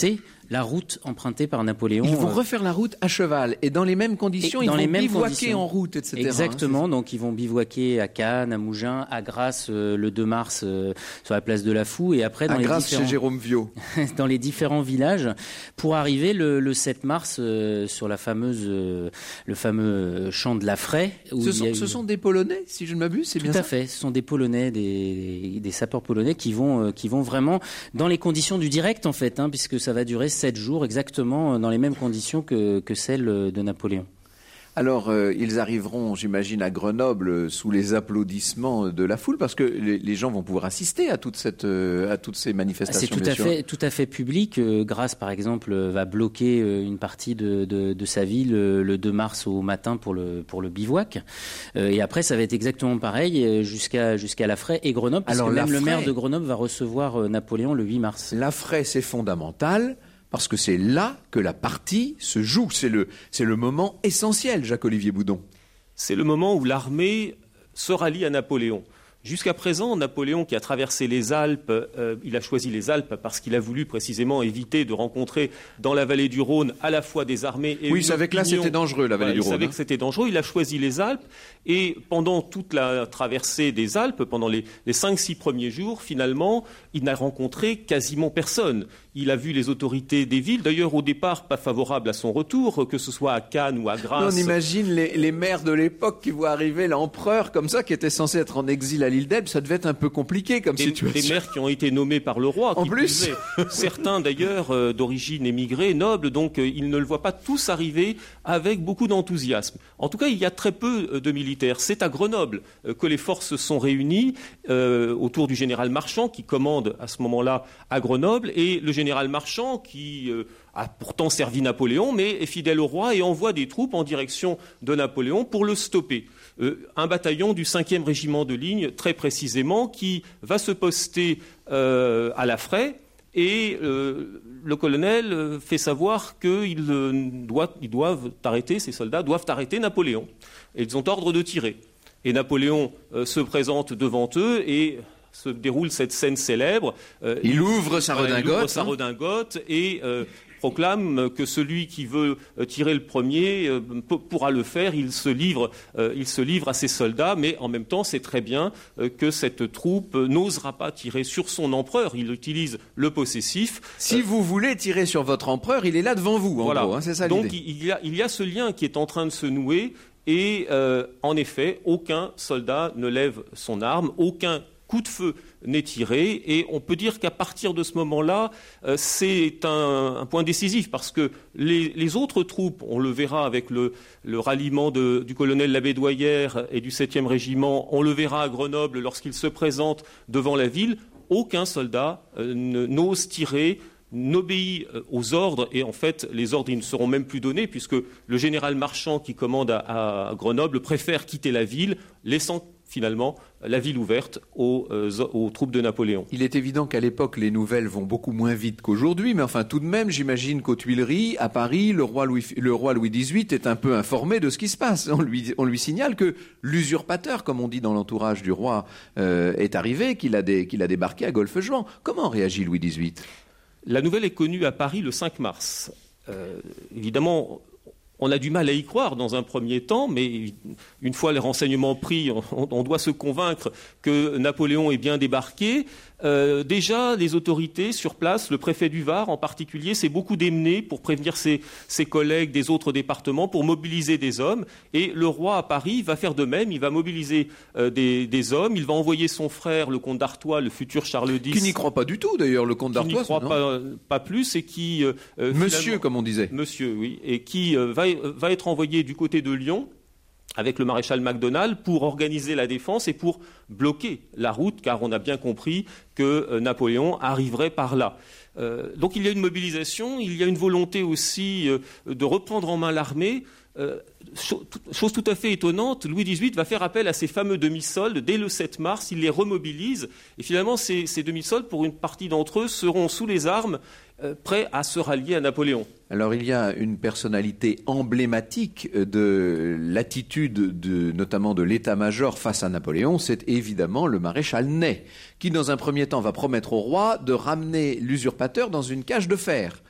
la route empruntée par Napoléon. Ils vont euh, refaire la route à cheval et dans les mêmes conditions, Et ils dans vont les mêmes bivouaquer conditions. en route, et cetera. Exactement, hein, donc ils vont bivouaquer à Cannes, à Mougins, à Grasse euh, le deux mars euh, sur la place de la Fou et après dans à les Grasse différents chez Jérôme Viau. dans les différents villages pour arriver le, le sept mars euh, sur la fameuse euh, le fameux champ de la Fraie. Où Ce, il sont, y a eu- ce sont des Polonais, si je ne m'abuse, c'est Tout bien à ça. fait, ce sont des Polonais, des, des sapeurs polonais qui vont euh, qui vont vraiment dans les conditions du direct en fait, hein, puisque ça va durer sept jours exactement euh, dans les mêmes conditions que que celles de Napoléon. Alors, euh, ils arriveront, j'imagine, à Grenoble euh, sous les applaudissements de la foule, parce que les, les gens vont pouvoir assister à toute cette, euh, à toutes ces manifestations. C'est tout bien à sûr. fait, tout à fait public. Euh, Grasse, par exemple, euh, va bloquer euh, une partie de, de, de sa ville euh, le deux mars au matin pour le pour le bivouac. Euh, et après, ça va être exactement pareil euh, jusqu'à jusqu'à La Fraie et Grenoble, parce Alors, que La même le maire Fraie- de Grenoble va recevoir euh, Napoléon le huit mars. La Fraie, c'est fondamental, parce que c'est là que la partie se joue. C'est le, c'est le moment essentiel, Jacques-Olivier Boudon. C'est le moment où l'armée se rallie à Napoléon. Jusqu'à présent, Napoléon, qui a traversé les Alpes, euh, il a choisi les Alpes parce qu'il a voulu précisément éviter de rencontrer dans la vallée du Rhône à la fois des armées et Oui, une il savait que là, opinion. c'était dangereux, la vallée Voilà, du il Rhône. savait hein. que c'était dangereux. Il a choisi les Alpes et pendant toute la traversée des Alpes, pendant les, les cinq, six premiers jours, finalement, il n'a rencontré quasiment personne. Il a vu les autorités des villes, d'ailleurs au départ pas favorables à son retour, que ce soit à Cannes ou à Grasse. On imagine les, les maires de l'époque qui voient arriver l'empereur comme ça, qui était censé être en exil à l'île d'Elbe. Ça devait être un peu compliqué comme Des, situation. des maires qui ont été nommés par le roi. En qui plus. plus est. Certains d'ailleurs euh, d'origine émigrée, nobles, donc euh, ils ne le voient pas tous arriver avec beaucoup d'enthousiasme. En tout cas, il y a très peu euh, de militaires. C'est à Grenoble euh, que les forces sont réunies euh, autour du général Marchand qui commande à ce moment-là à Grenoble, et le général Marchand qui euh, a pourtant servi Napoléon, mais est fidèle au roi et envoie des troupes en direction de Napoléon pour le stopper. Euh, un bataillon du cinquième régiment de ligne, très précisément, qui va se poster euh, à La Fraie, et euh, le colonel euh, fait savoir qu'ils euh, doivent, ils doivent arrêter, ces soldats doivent arrêter Napoléon. Et ils ont ordre de tirer. Et Napoléon euh, se présente devant eux et se déroule cette scène célèbre. Euh, Il ouvre sa voilà, il redingote, ouvre sa hein. redingote et euh, proclame que celui qui veut tirer le premier euh, pourra le faire. Il se livre, euh, il se livre à ses soldats, mais en même temps, c'est très bien euh, que cette troupe n'osera pas tirer sur son empereur. Il utilise le possessif. Si vous voulez tirer sur votre empereur, il est là devant vous, en Voilà. gros. hein, c'est ça Donc l'idée. il y, a, il y a ce lien qui est en train de se nouer et euh, en effet, aucun soldat ne lève son arme, aucun coup de feu n'est tiré, et on peut dire qu'à partir de ce moment-là, euh, c'est un, un point décisif, parce que les, les autres troupes, on le verra avec le, le ralliement de, du colonel Labédoyère et du septième régiment, on le verra à Grenoble lorsqu'il se présente devant la ville, aucun soldat euh, ne- n'ose tirer, n'obéit euh, aux ordres, et en fait les ordres ils ne seront même plus donnés, puisque le général Marchand qui commande à, à Grenoble préfère quitter la ville, laissant finalement la ville ouverte aux, euh, aux troupes de Napoléon. Il est évident qu'à l'époque, les nouvelles vont beaucoup moins vite qu'aujourd'hui, mais enfin, tout de même, j'imagine qu'aux Tuileries, à Paris, le roi Louis, le roi Louis dix-huit est un peu informé de ce qui se passe. On lui, on lui signale que l'usurpateur, comme on dit dans l'entourage du roi, euh, est arrivé, qu'il a, des, qu'il a débarqué à Golfe-Juan. Comment réagit Louis dix-huit ? La nouvelle est connue à Paris le cinq mars. Euh, évidemment, on a du mal à y croire dans un premier temps, mais une fois les renseignements pris, on, on doit se convaincre que Napoléon est bien débarqué. Euh, déjà, les autorités sur place, le préfet du Var en particulier, s'est beaucoup démené pour prévenir ses, ses collègues des autres départements, pour mobiliser des hommes. Et le roi à Paris va faire de même, il va mobiliser euh, des, des hommes, il va envoyer son frère, le comte d'Artois, le futur Charles X. Qui n'y croit pas du tout, d'ailleurs, le comte qui n'y d'Artois. croit non pas, pas plus, et qui... euh, euh, Monsieur, finalement- comme on disait. Monsieur, oui, et qui euh, va, va être envoyé du côté de Lyon avec le maréchal Macdonald pour organiser la défense et pour bloquer la route, car on a bien compris que euh, Napoléon arriverait par là. Euh, donc il y a une mobilisation, il y a une volonté aussi euh, de reprendre en main l'armée. Euh, cho- chose tout à fait étonnante, Louis dix-huit va faire appel à ces fameux demi-soldes dès le sept mars, il les remobilise, et finalement ces, ces demi-soldes, pour une partie d'entre eux, seront sous les armes, euh, prêts à se rallier à Napoléon. Alors il y a une personnalité emblématique de l'attitude de, notamment de l'état-major face à Napoléon, c'est évidemment le maréchal Ney, qui dans un premier temps va promettre au roi de ramener l'usurpateur dans une cage de fer.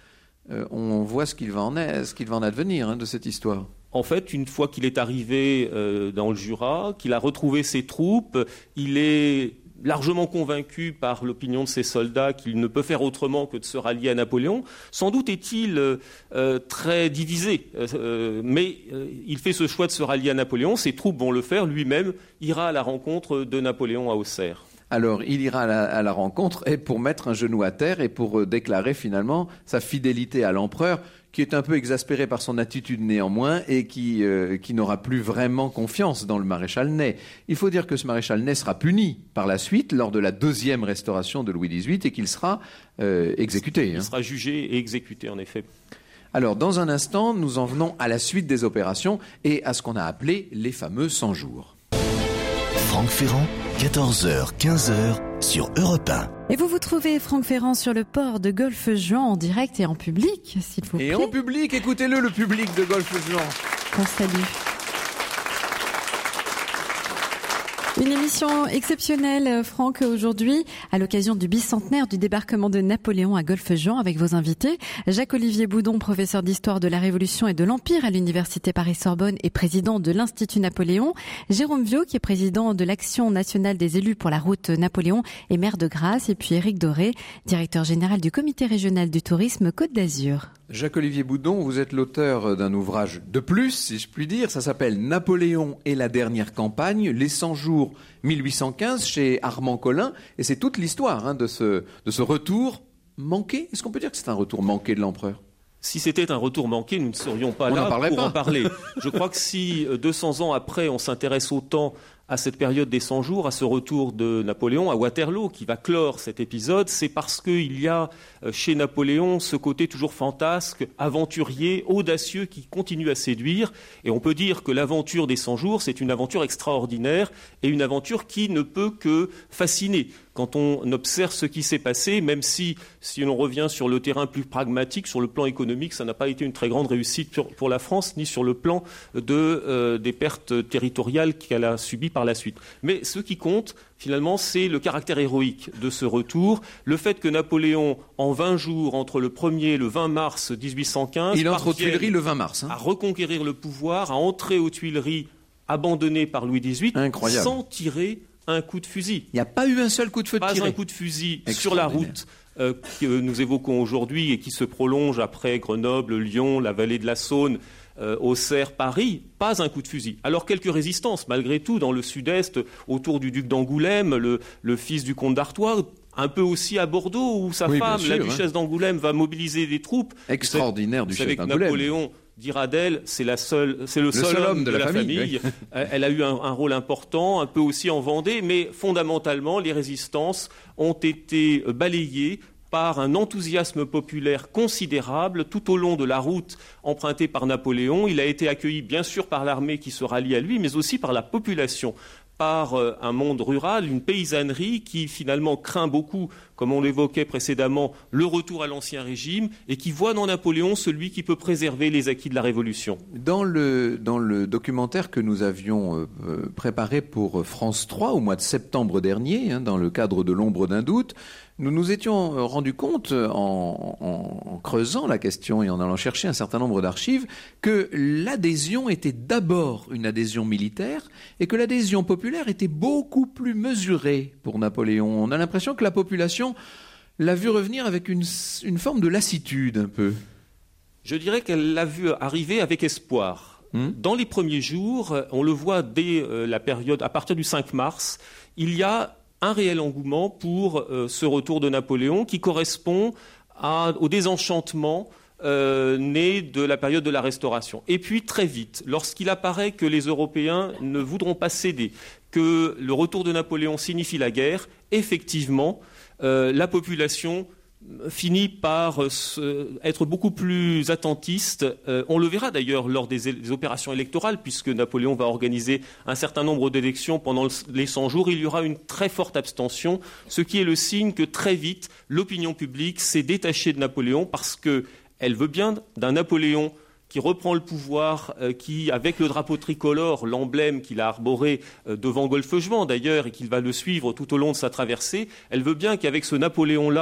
euh, on voit ce qu'il va en, est, ce qu'il va en advenir hein, de cette histoire. En fait, une fois qu'il est arrivé euh, dans le Jura, qu'il a retrouvé ses troupes, il est largement convaincu par l'opinion de ses soldats qu'il ne peut faire autrement que de se rallier à Napoléon. Sans doute est-il euh, très divisé, euh, mais euh, il fait ce choix de se rallier à Napoléon. Ses troupes vont le faire. Lui-même ira à la rencontre de Napoléon à Auxerre. Alors, il ira à la, à la rencontre et pour mettre un genou à terre et pour euh, déclarer finalement sa fidélité à l'empereur, qui est un peu exaspéré par son attitude néanmoins et qui, euh, qui n'aura plus vraiment confiance dans le maréchal Ney. Il faut dire que ce maréchal Ney sera puni par la suite lors de la deuxième restauration de Louis dix-huit et qu'il sera euh, exécuté. Il hein. sera jugé et exécuté, en effet. Alors, dans un instant, nous en venons à la suite des opérations et à ce qu'on a appelé les fameux cent jours. Franck Ferrand, quatorze heures quinze sur Europe un. Et vous vous trouvez, Franck Ferrand, sur le port de Golfe-Juan en direct et en public, s'il vous plaît. Et en public, écoutez-le, le public de Golfe-Juan. On salue. Une émission exceptionnelle, Franck, aujourd'hui, à l'occasion du bicentenaire du débarquement de Napoléon à Golfe-Juan avec vos invités. Jacques-Olivier Boudon, professeur d'histoire de la Révolution et de l'Empire à l'Université Paris-Sorbonne et président de l'Institut Napoléon. Jérôme Viau, qui est président de l'Action nationale des élus pour la route Napoléon et maire de Grasse. Et puis Éric Doré, directeur général du comité régional du tourisme Côte d'Azur. Jacques-Olivier Boudon, vous êtes l'auteur d'un ouvrage de plus, si je puis dire. Ça s'appelle Napoléon et la dernière campagne, les cent jours mille huit cent quinze chez Armand Collin. Et c'est toute l'histoire hein, de, ce, de ce retour manqué. Est-ce qu'on peut dire que c'est un retour manqué de l'empereur ? Si c'était un retour manqué, nous ne serions pas on là en pour pas. en parler. Je crois que si deux cents ans après, on s'intéresse autant à cette période des cent jours, à ce retour de Napoléon à Waterloo qui va clore cet épisode, c'est parce qu'il y a chez Napoléon ce côté toujours fantasque, aventurier, audacieux qui continue à séduire. Et on peut dire que l'aventure des cent jours, c'est une aventure extraordinaire et une aventure qui ne peut que fasciner. Quand on observe ce qui s'est passé, même si, si l'on revient sur le terrain plus pragmatique, sur le plan économique, ça n'a pas été une très grande réussite pour, pour la France, ni sur le plan de, euh, des pertes territoriales qu'elle a subies par la suite. Mais ce qui compte, finalement, c'est le caractère héroïque de ce retour, le fait que Napoléon, en vingt jours, entre le premier et le vingt mars dix-huit cent quinze, il entre aux Tuileries le vingt mars. Hein. À reconquérir le pouvoir, à entrer aux Tuileries abandonnées par Louis dix-huit, incroyable, sans tirer un coup de fusil. Il n'y a pas eu un seul coup de feu de Pas tiré. un coup de fusil sur la route euh, que nous évoquons aujourd'hui et qui se prolonge après Grenoble, Lyon, la vallée de la Saône, euh, Auxerre, Paris. Pas un coup de fusil. Alors quelques résistances, malgré tout, dans le sud-est, autour du duc d'Angoulême, le, le fils du comte d'Artois, un peu aussi à Bordeaux, où sa oui, femme, sûr, la duchesse hein. d'Angoulême, va mobiliser des troupes. Extraordinaire duchesse d'Angoulême. Vous savez que Napoléon dira d'elle, c'est, la seule, c'est le, le seul, seul homme de, de la, la famille. famille. Oui. Elle a eu un, un rôle important, un peu aussi en Vendée, mais fondamentalement, les résistances ont été balayées par un enthousiasme populaire considérable tout au long de la route empruntée par Napoléon. Il a été accueilli bien sûr par l'armée qui se rallie à lui, mais aussi par la population, par un monde rural, une paysannerie qui finalement craint beaucoup, comme on l'évoquait précédemment, le retour à l'Ancien Régime et qui voit dans Napoléon celui qui peut préserver les acquis de la Révolution. Dans le, dans le documentaire que nous avions euh, préparé pour France trois au mois de septembre dernier, hein, dans le cadre de l'Ombre d'un doute, nous nous étions rendus compte, en, en, en creusant la question et en allant chercher un certain nombre d'archives, que l'adhésion était d'abord une adhésion militaire et que l'adhésion populaire était beaucoup plus mesurée pour Napoléon. On a l'impression que la population l'a vu revenir avec une, une forme de lassitude un peu. Je dirais qu'elle l'a vu arriver avec espoir. Hum. Dans les premiers jours, on le voit dès euh, la période, à partir du cinq mars, il y a un réel engouement pour euh, ce retour de Napoléon qui correspond à, au désenchantement euh, né de la période de la Restauration. Et puis très vite, lorsqu'il apparaît que les Européens ne voudront pas céder, que le retour de Napoléon signifie la guerre, effectivement, euh, la population finit par euh, être beaucoup plus attentiste. Euh, on le verra d'ailleurs lors des, des opérations électorales, puisque Napoléon va organiser un certain nombre d'élections pendant le, les cent jours. Il y aura une très forte abstention, ce qui est le signe que très vite, l'opinion publique s'est détachée de Napoléon parce qu'elle veut bien d'un Napoléon qui reprend le pouvoir, euh, qui, avec le drapeau tricolore, l'emblème qu'il a arboré euh, devant Golfe-Juan d'ailleurs, et qu'il va le suivre tout au long de sa traversée, elle veut bien qu'avec ce Napoléon-là,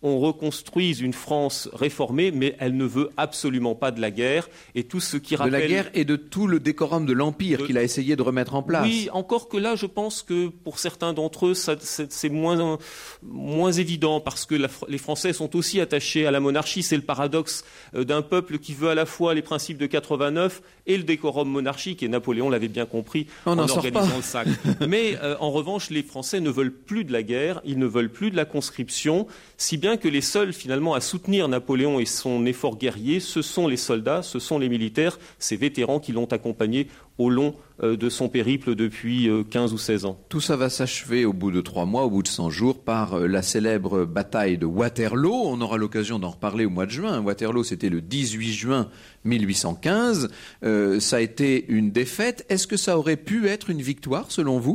on reconstruise une France réformée, mais elle ne veut absolument pas de la guerre. Et tout ce qui rappelle... De la guerre et de tout le décorum de l'Empire de... qu'il a essayé de remettre en place. Oui, encore que là, je pense que pour certains d'entre eux, ça, c'est, c'est moins, moins évident, parce que la, les Français sont aussi attachés à la monarchie. C'est le paradoxe d'un peuple qui veut à la fois les principes de quatre-vingt-neuf et le décorum monarchique. Et Napoléon l'avait bien compris on en organisant le sacre. Mais euh, en revanche, les Français ne veulent plus de la guerre, ils ne veulent plus de la conscription, si bien que les seuls finalement à soutenir Napoléon et son effort guerrier, ce sont les soldats, ce sont les militaires, ces vétérans qui l'ont accompagné au long euh, de son périple depuis euh, quinze ou seize ans. Tout ça va s'achever au bout de trois mois, au bout de cent jours, par euh, la célèbre bataille de Waterloo. On aura l'occasion d'en reparler au mois de juin. Waterloo, c'était le dix-huit juin mille huit cent quinze. Euh, ça a été une défaite. Est-ce que ça aurait pu être une victoire, selon vous ?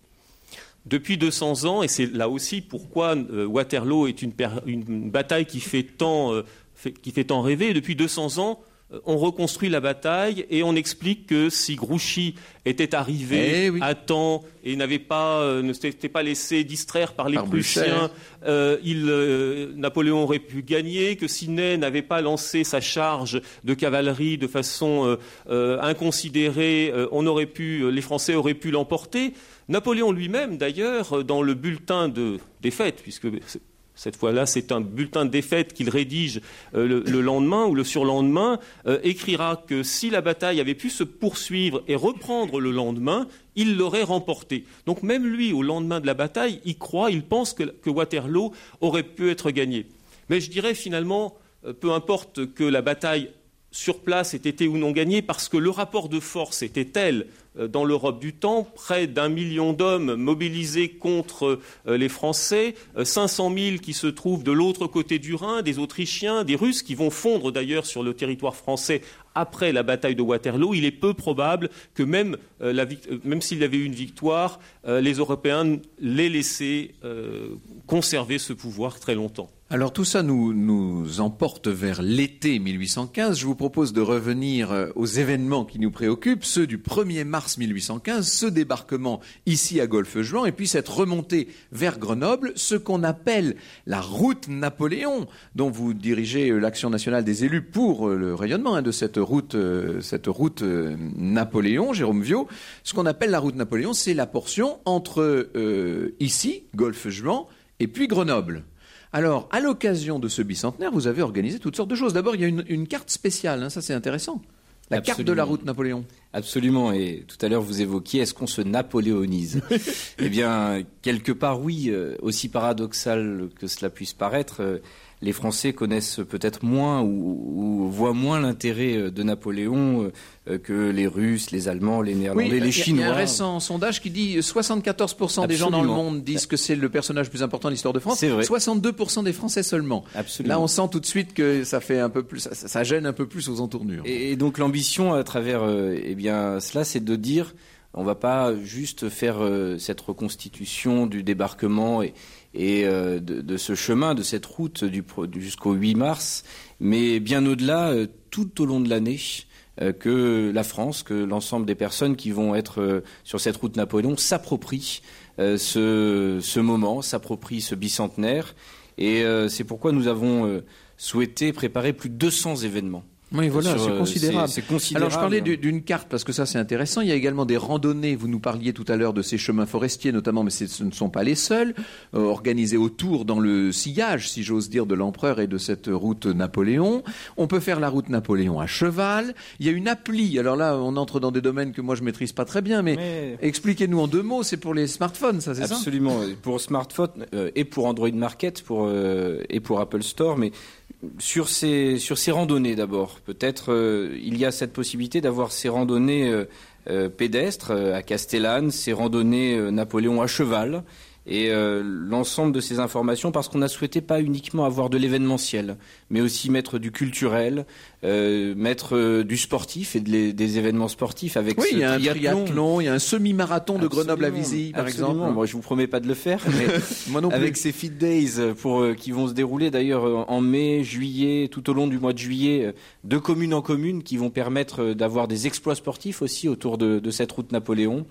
Depuis deux cents ans, et c'est là aussi pourquoi euh, Waterloo est une, une bataille qui fait tant, euh, fait, qui fait tant rêver. Depuis deux cents ans, euh, on reconstruit la bataille et on explique que si Grouchy était arrivé eh oui. à temps et n'avait pas, euh, ne s'était pas laissé distraire par les par Prussiens, euh, il, euh, Napoléon aurait pu gagner, que si Ney n'avait pas lancé sa charge de cavalerie de façon euh, euh, inconsidérée, euh, on aurait pu, les Français auraient pu l'emporter. Napoléon lui-même, d'ailleurs, dans le bulletin de défaite, puisque cette fois-là, c'est un bulletin de défaite qu'il rédige euh, le, le lendemain ou le surlendemain, euh, écrira que si la bataille avait pu se poursuivre et reprendre le lendemain, il l'aurait remportée. Donc même lui, au lendemain de la bataille, il croit, il pense que, que Waterloo aurait pu être gagné. Mais je dirais finalement, euh, peu importe que la bataille sur place ait été ou non gagnée, parce que le rapport de force était tel dans l'Europe du temps, près d'un million d'hommes mobilisés contre euh, les Français, euh, cinq cent mille qui se trouvent de l'autre côté du Rhin, des Autrichiens, des Russes qui vont fondre d'ailleurs sur le territoire français après la bataille de Waterloo. Il est peu probable que même, euh, la, même s'il y avait eu une victoire, euh, les Européens l'aient laissé euh, conserver ce pouvoir très longtemps. Alors tout ça nous, nous emporte vers l'été mille huit cent quinze. Je vous propose de revenir aux événements qui nous préoccupent, ceux du premier mars mille huit cent quinze, ce débarquement ici à Golfe-Juan, et puis cette remontée vers Grenoble, ce qu'on appelle la route Napoléon, dont vous dirigez l'Action nationale des élus pour le rayonnement hein, de cette route, euh, cette route euh, Napoléon, Jérôme Viaud. Ce qu'on appelle la route Napoléon, c'est la portion entre euh, ici, Golfe-Juan, et puis Grenoble. Alors, à l'occasion de ce bicentenaire, vous avez organisé toutes sortes de choses. D'abord, il y a une, une carte spéciale, hein, ça c'est intéressant. La Absolument. Carte de la route Napoléon. Absolument, et tout à l'heure vous évoquiez, est-ce qu'on se napoléonise ? Eh bien, quelque part oui, aussi paradoxal que cela puisse paraître, les Français connaissent peut-être moins ou, ou voient moins l'intérêt de Napoléon que les Russes, les Allemands, les Néerlandais, oui, les Chinois. Il y a un récent sondage qui dit soixante-quatorze pour cent des gens dans le monde disent que c'est le personnage le plus important de l'histoire de France. C'est vrai. soixante-deux pour cent des Français seulement. Absolument. Là, on sent tout de suite que ça fait un peu plus, ça, ça gêne un peu plus aux entournures. Et, et donc l'ambition à travers, euh, eh bien, cela, c'est de dire, on ne va pas juste faire euh, cette reconstitution du débarquement et et euh, de, de ce chemin, de cette route du, du, jusqu'au huit mars, mais bien au-delà, euh, tout au long de l'année, euh, que la France, que l'ensemble des personnes qui vont être euh, sur cette route Napoléon s'approprient euh, ce, ce moment, s'approprient ce bicentenaire, et euh, c'est pourquoi nous avons euh, souhaité préparer plus de deux cents événements. Oui, voilà, sur, c'est considérable. C'est, c'est considérable. Alors, je parlais d'une carte parce que ça, c'est intéressant. Il y a également des randonnées. Vous nous parliez tout à l'heure de ces chemins forestiers, notamment, mais ce ne sont pas les seuls, euh, organisés autour dans le sillage, si j'ose dire, de l'empereur et de cette route Napoléon. On peut faire la route Napoléon à cheval. Il y a une appli. Alors là, on entre dans des domaines que moi, je maîtrise pas très bien, mais, mais... expliquez-nous en deux mots. C'est pour les smartphones, ça, c'est Absolument. ça? Absolument. Pour smartphone euh, et pour Android Market pour, euh, et pour Apple Store, mais Sur ces, sur ces randonnées d'abord, peut-être euh, il y a cette possibilité d'avoir ces randonnées euh, euh, pédestres euh, à Castellane, ces randonnées euh, Napoléon à cheval, et euh, l'ensemble de ces informations, parce qu'on a souhaité pas uniquement avoir de l'événementiel, mais aussi mettre du culturel, euh, mettre euh, du sportif et de les, des événements sportifs avec oui, ce il y a un triathlon. triathlon, il y a un semi-marathon de Grenoble à Visy, par absolument. exemple. Moi, je vous promets pas de le faire, mais moi non plus. Avec ces Fit Days pour euh, qui vont se dérouler d'ailleurs en mai, juillet, tout au long du mois de juillet, euh, de commune en commune, qui vont permettre euh, d'avoir des exploits sportifs aussi autour de, de cette route Napoléon.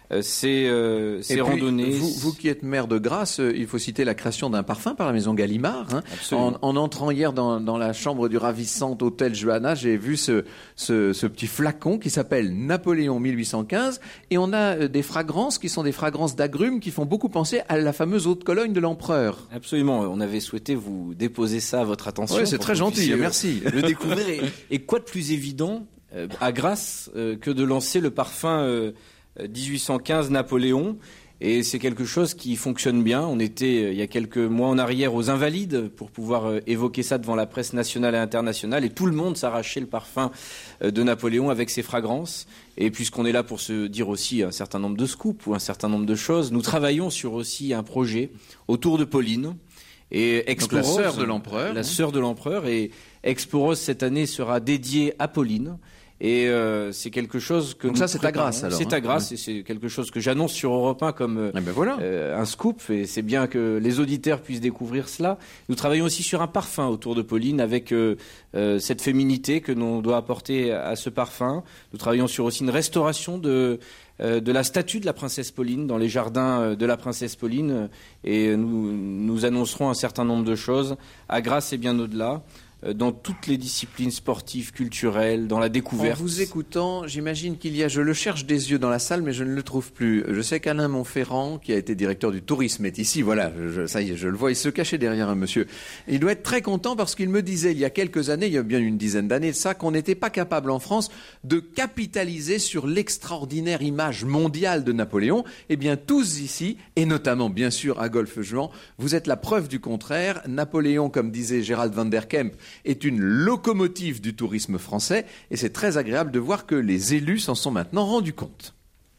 euh, ces, euh, ces randonnées. Vous, vous qui êtes maire de Grasse, euh, il faut citer la création d'un parfum par la maison Gallimard. Hein. En, en entrant hier dans, dans la chambre du ravissant hôtel Johanna, j'ai vu ce, ce, ce petit flacon qui s'appelle Napoléon mille huit cent quinze, et on a euh, des fragrances qui sont des fragrances d'agrumes qui font beaucoup penser à la fameuse eau de Cologne de l'empereur. Absolument, on avait souhaité vous déposer ça à votre attention. Oui, c'est très gentil, merci. Le découvrir. Et, et quoi de plus évident euh, à Grasse euh, que de lancer le parfum euh, dix-huit cent quinze Napoléon. Et c'est quelque chose qui fonctionne bien. On était euh, il y a quelques mois en arrière aux Invalides pour pouvoir euh, évoquer ça devant la presse nationale et internationale. Et tout le monde s'arrachait le parfum euh, de Napoléon avec ses fragrances. Et puisqu'on est là pour se dire aussi un certain nombre de scoops ou un certain nombre de choses, nous travaillons sur aussi un projet autour de Pauline. Et Expo Donc la Rose, sœur de l'empereur. La sœur de l'empereur. Et Expo Rose cette année sera dédiée à Pauline. Et euh, c'est quelque chose que donc nous ça c'est à Grasse alors. C'est hein. à Grasse ouais. Et c'est quelque chose que j'annonce sur Europe un comme euh, eh ben voilà. euh, un scoop. Et c'est bien que les auditeurs puissent découvrir cela. Nous travaillons aussi sur un parfum autour de Pauline avec euh, euh, cette féminité que l'on doit apporter à ce parfum. Nous travaillons sur aussi une restauration de euh, de la statue de la princesse Pauline dans les jardins de la princesse Pauline. Et nous nous annoncerons un certain nombre de choses à Grasse et bien au-delà, dans toutes les disciplines sportives, culturelles, dans la découverte. En vous écoutant, j'imagine qu'il y a, je le cherche des yeux dans la salle, mais je ne le trouve plus. Je sais qu'Alain Montferrand, qui a été directeur du tourisme, est ici. Voilà, je, ça y est, je le vois, il se cachait derrière un monsieur. Il doit être très content parce qu'il me disait, il y a quelques années, il y a bien une dizaine d'années de ça, qu'on n'était pas capable en France de capitaliser sur l'extraordinaire image mondiale de Napoléon. Eh bien, tous ici, et notamment, bien sûr, à Golfe-Juan, vous êtes la preuve du contraire. Napoléon, comme disait Gérald van der Kemp, est une locomotive du tourisme français et c'est très agréable de voir que les élus s'en sont maintenant rendus compte.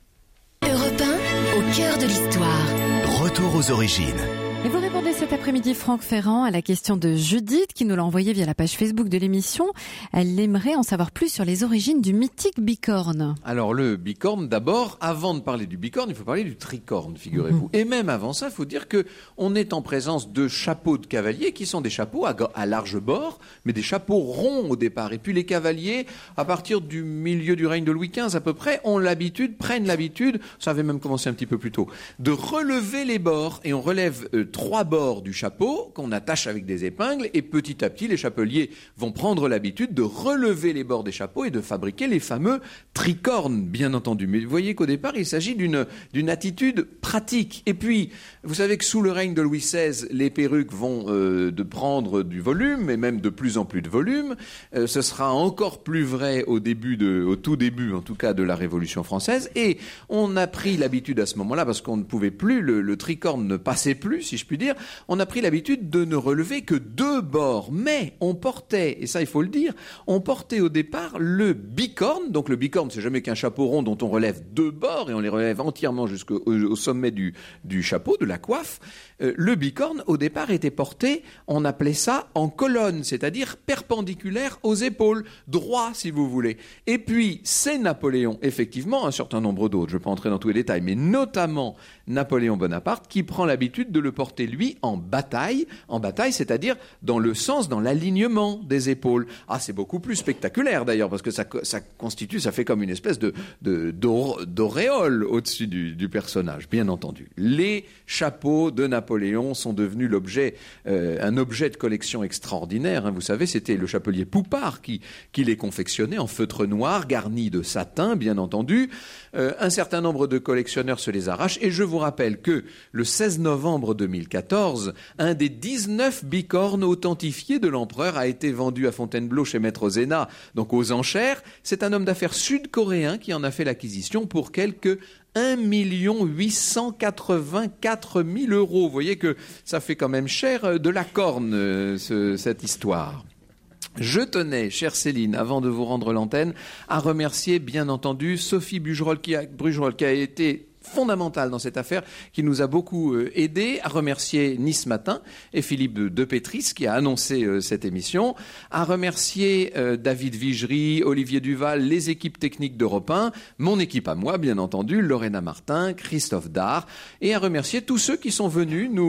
Europe un, au cœur de l'histoire. Retour aux origines. Et vous répondez cet après-midi, Franck Ferrand, à la question de Judith qui nous l'a envoyée via la page Facebook de l'émission. Elle aimerait en savoir plus sur les origines du mythique bicorne. Alors le bicorne, d'abord, avant de parler du bicorne, il faut parler du tricorne, figurez-vous. Mmh. Et même avant ça, il faut dire que on est en présence de chapeaux de cavaliers qui sont des chapeaux à, à large bord, mais des chapeaux ronds au départ. Et puis les cavaliers, à partir du milieu du règne de Louis quinze à peu près, ont l'habitude, prennent l'habitude, ça avait même commencé un petit peu plus tôt, de relever les bords. Et on relève euh, trois bords du chapeau qu'on attache avec des épingles et petit à petit les chapeliers vont prendre l'habitude de relever les bords des chapeaux et de fabriquer les fameux tricornes, bien entendu. Mais vous voyez qu'au départ il s'agit d'une d'une attitude pratique. Et puis vous savez que sous le règne de Louis seize, les perruques vont euh, de prendre du volume et même de plus en plus de volume. Euh, ce sera encore plus vrai au début de, au tout début en tout cas de la Révolution française. Et on a pris l'habitude à ce moment-là parce qu'on ne pouvait plus, le, le tricorne ne passait plus, si je puis dire. On a pris l'habitude de ne relever que deux bords, mais on portait, et ça il faut le dire, on portait au départ le bicorne. Donc le bicorne, c'est jamais qu'un chapeau rond dont on relève deux bords et on les relève entièrement jusqu'au au sommet du, du chapeau, de la coiffe. Euh, le bicorne, au départ, était porté, on appelait ça en colonne, c'est-à-dire perpendiculaire aux épaules, droit si vous voulez. Et puis, c'est Napoléon, effectivement, un certain nombre d'autres, je ne vais pas entrer dans tous les détails, mais notamment Napoléon Bonaparte, qui prend l'habitude de le porter, lui, en bataille, en bataille, c'est-à-dire dans le sens, dans l'alignement des épaules. Ah, c'est beaucoup plus spectaculaire d'ailleurs, parce que ça, ça constitue, ça fait comme une espèce de, de, d'auréole au-dessus du, du personnage, bien entendu. Les chapeaux de Napoléon Napoléon sont devenus l'objet, euh, un objet de collection extraordinaire. Hein. Vous savez, c'était le chapelier Poupart qui, qui les confectionnait en feutre noir, garni de satin, bien entendu. Euh, un certain nombre de collectionneurs se les arrachent. Et je vous rappelle que le seize novembre deux mille quatorze, un des dix-neuf bicornes authentifiés de l'empereur a été vendu à Fontainebleau chez Maître Zena, donc aux enchères. C'est un homme d'affaires sud-coréen qui en a fait l'acquisition pour quelques un million huit cent quatre-vingt-quatre mille euros. Vous voyez que ça fait quand même cher de la corne, ce, cette histoire. Je tenais, chère Céline, avant de vous rendre l'antenne, à remercier bien entendu Sophie Bugerol qui a, Brugerol, qui a été fondamentale dans cette affaire, qui nous a beaucoup euh, aidé, à remercier Nice Matin et Philippe de, de Pétris qui a annoncé euh, cette émission, à remercier euh, David Vigery, Olivier Duval, les équipes techniques d'Europe un, mon équipe à moi bien entendu, Lorena Martin, Christophe Dard, et à remercier tous ceux qui sont venus nous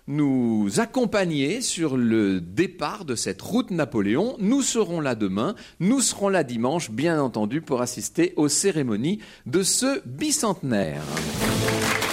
nous accompagner sur le départ de cette route Napoléon. Nous serons là demain, nous serons là dimanche, bien entendu, pour assister aux cérémonies de ce bicentenaire.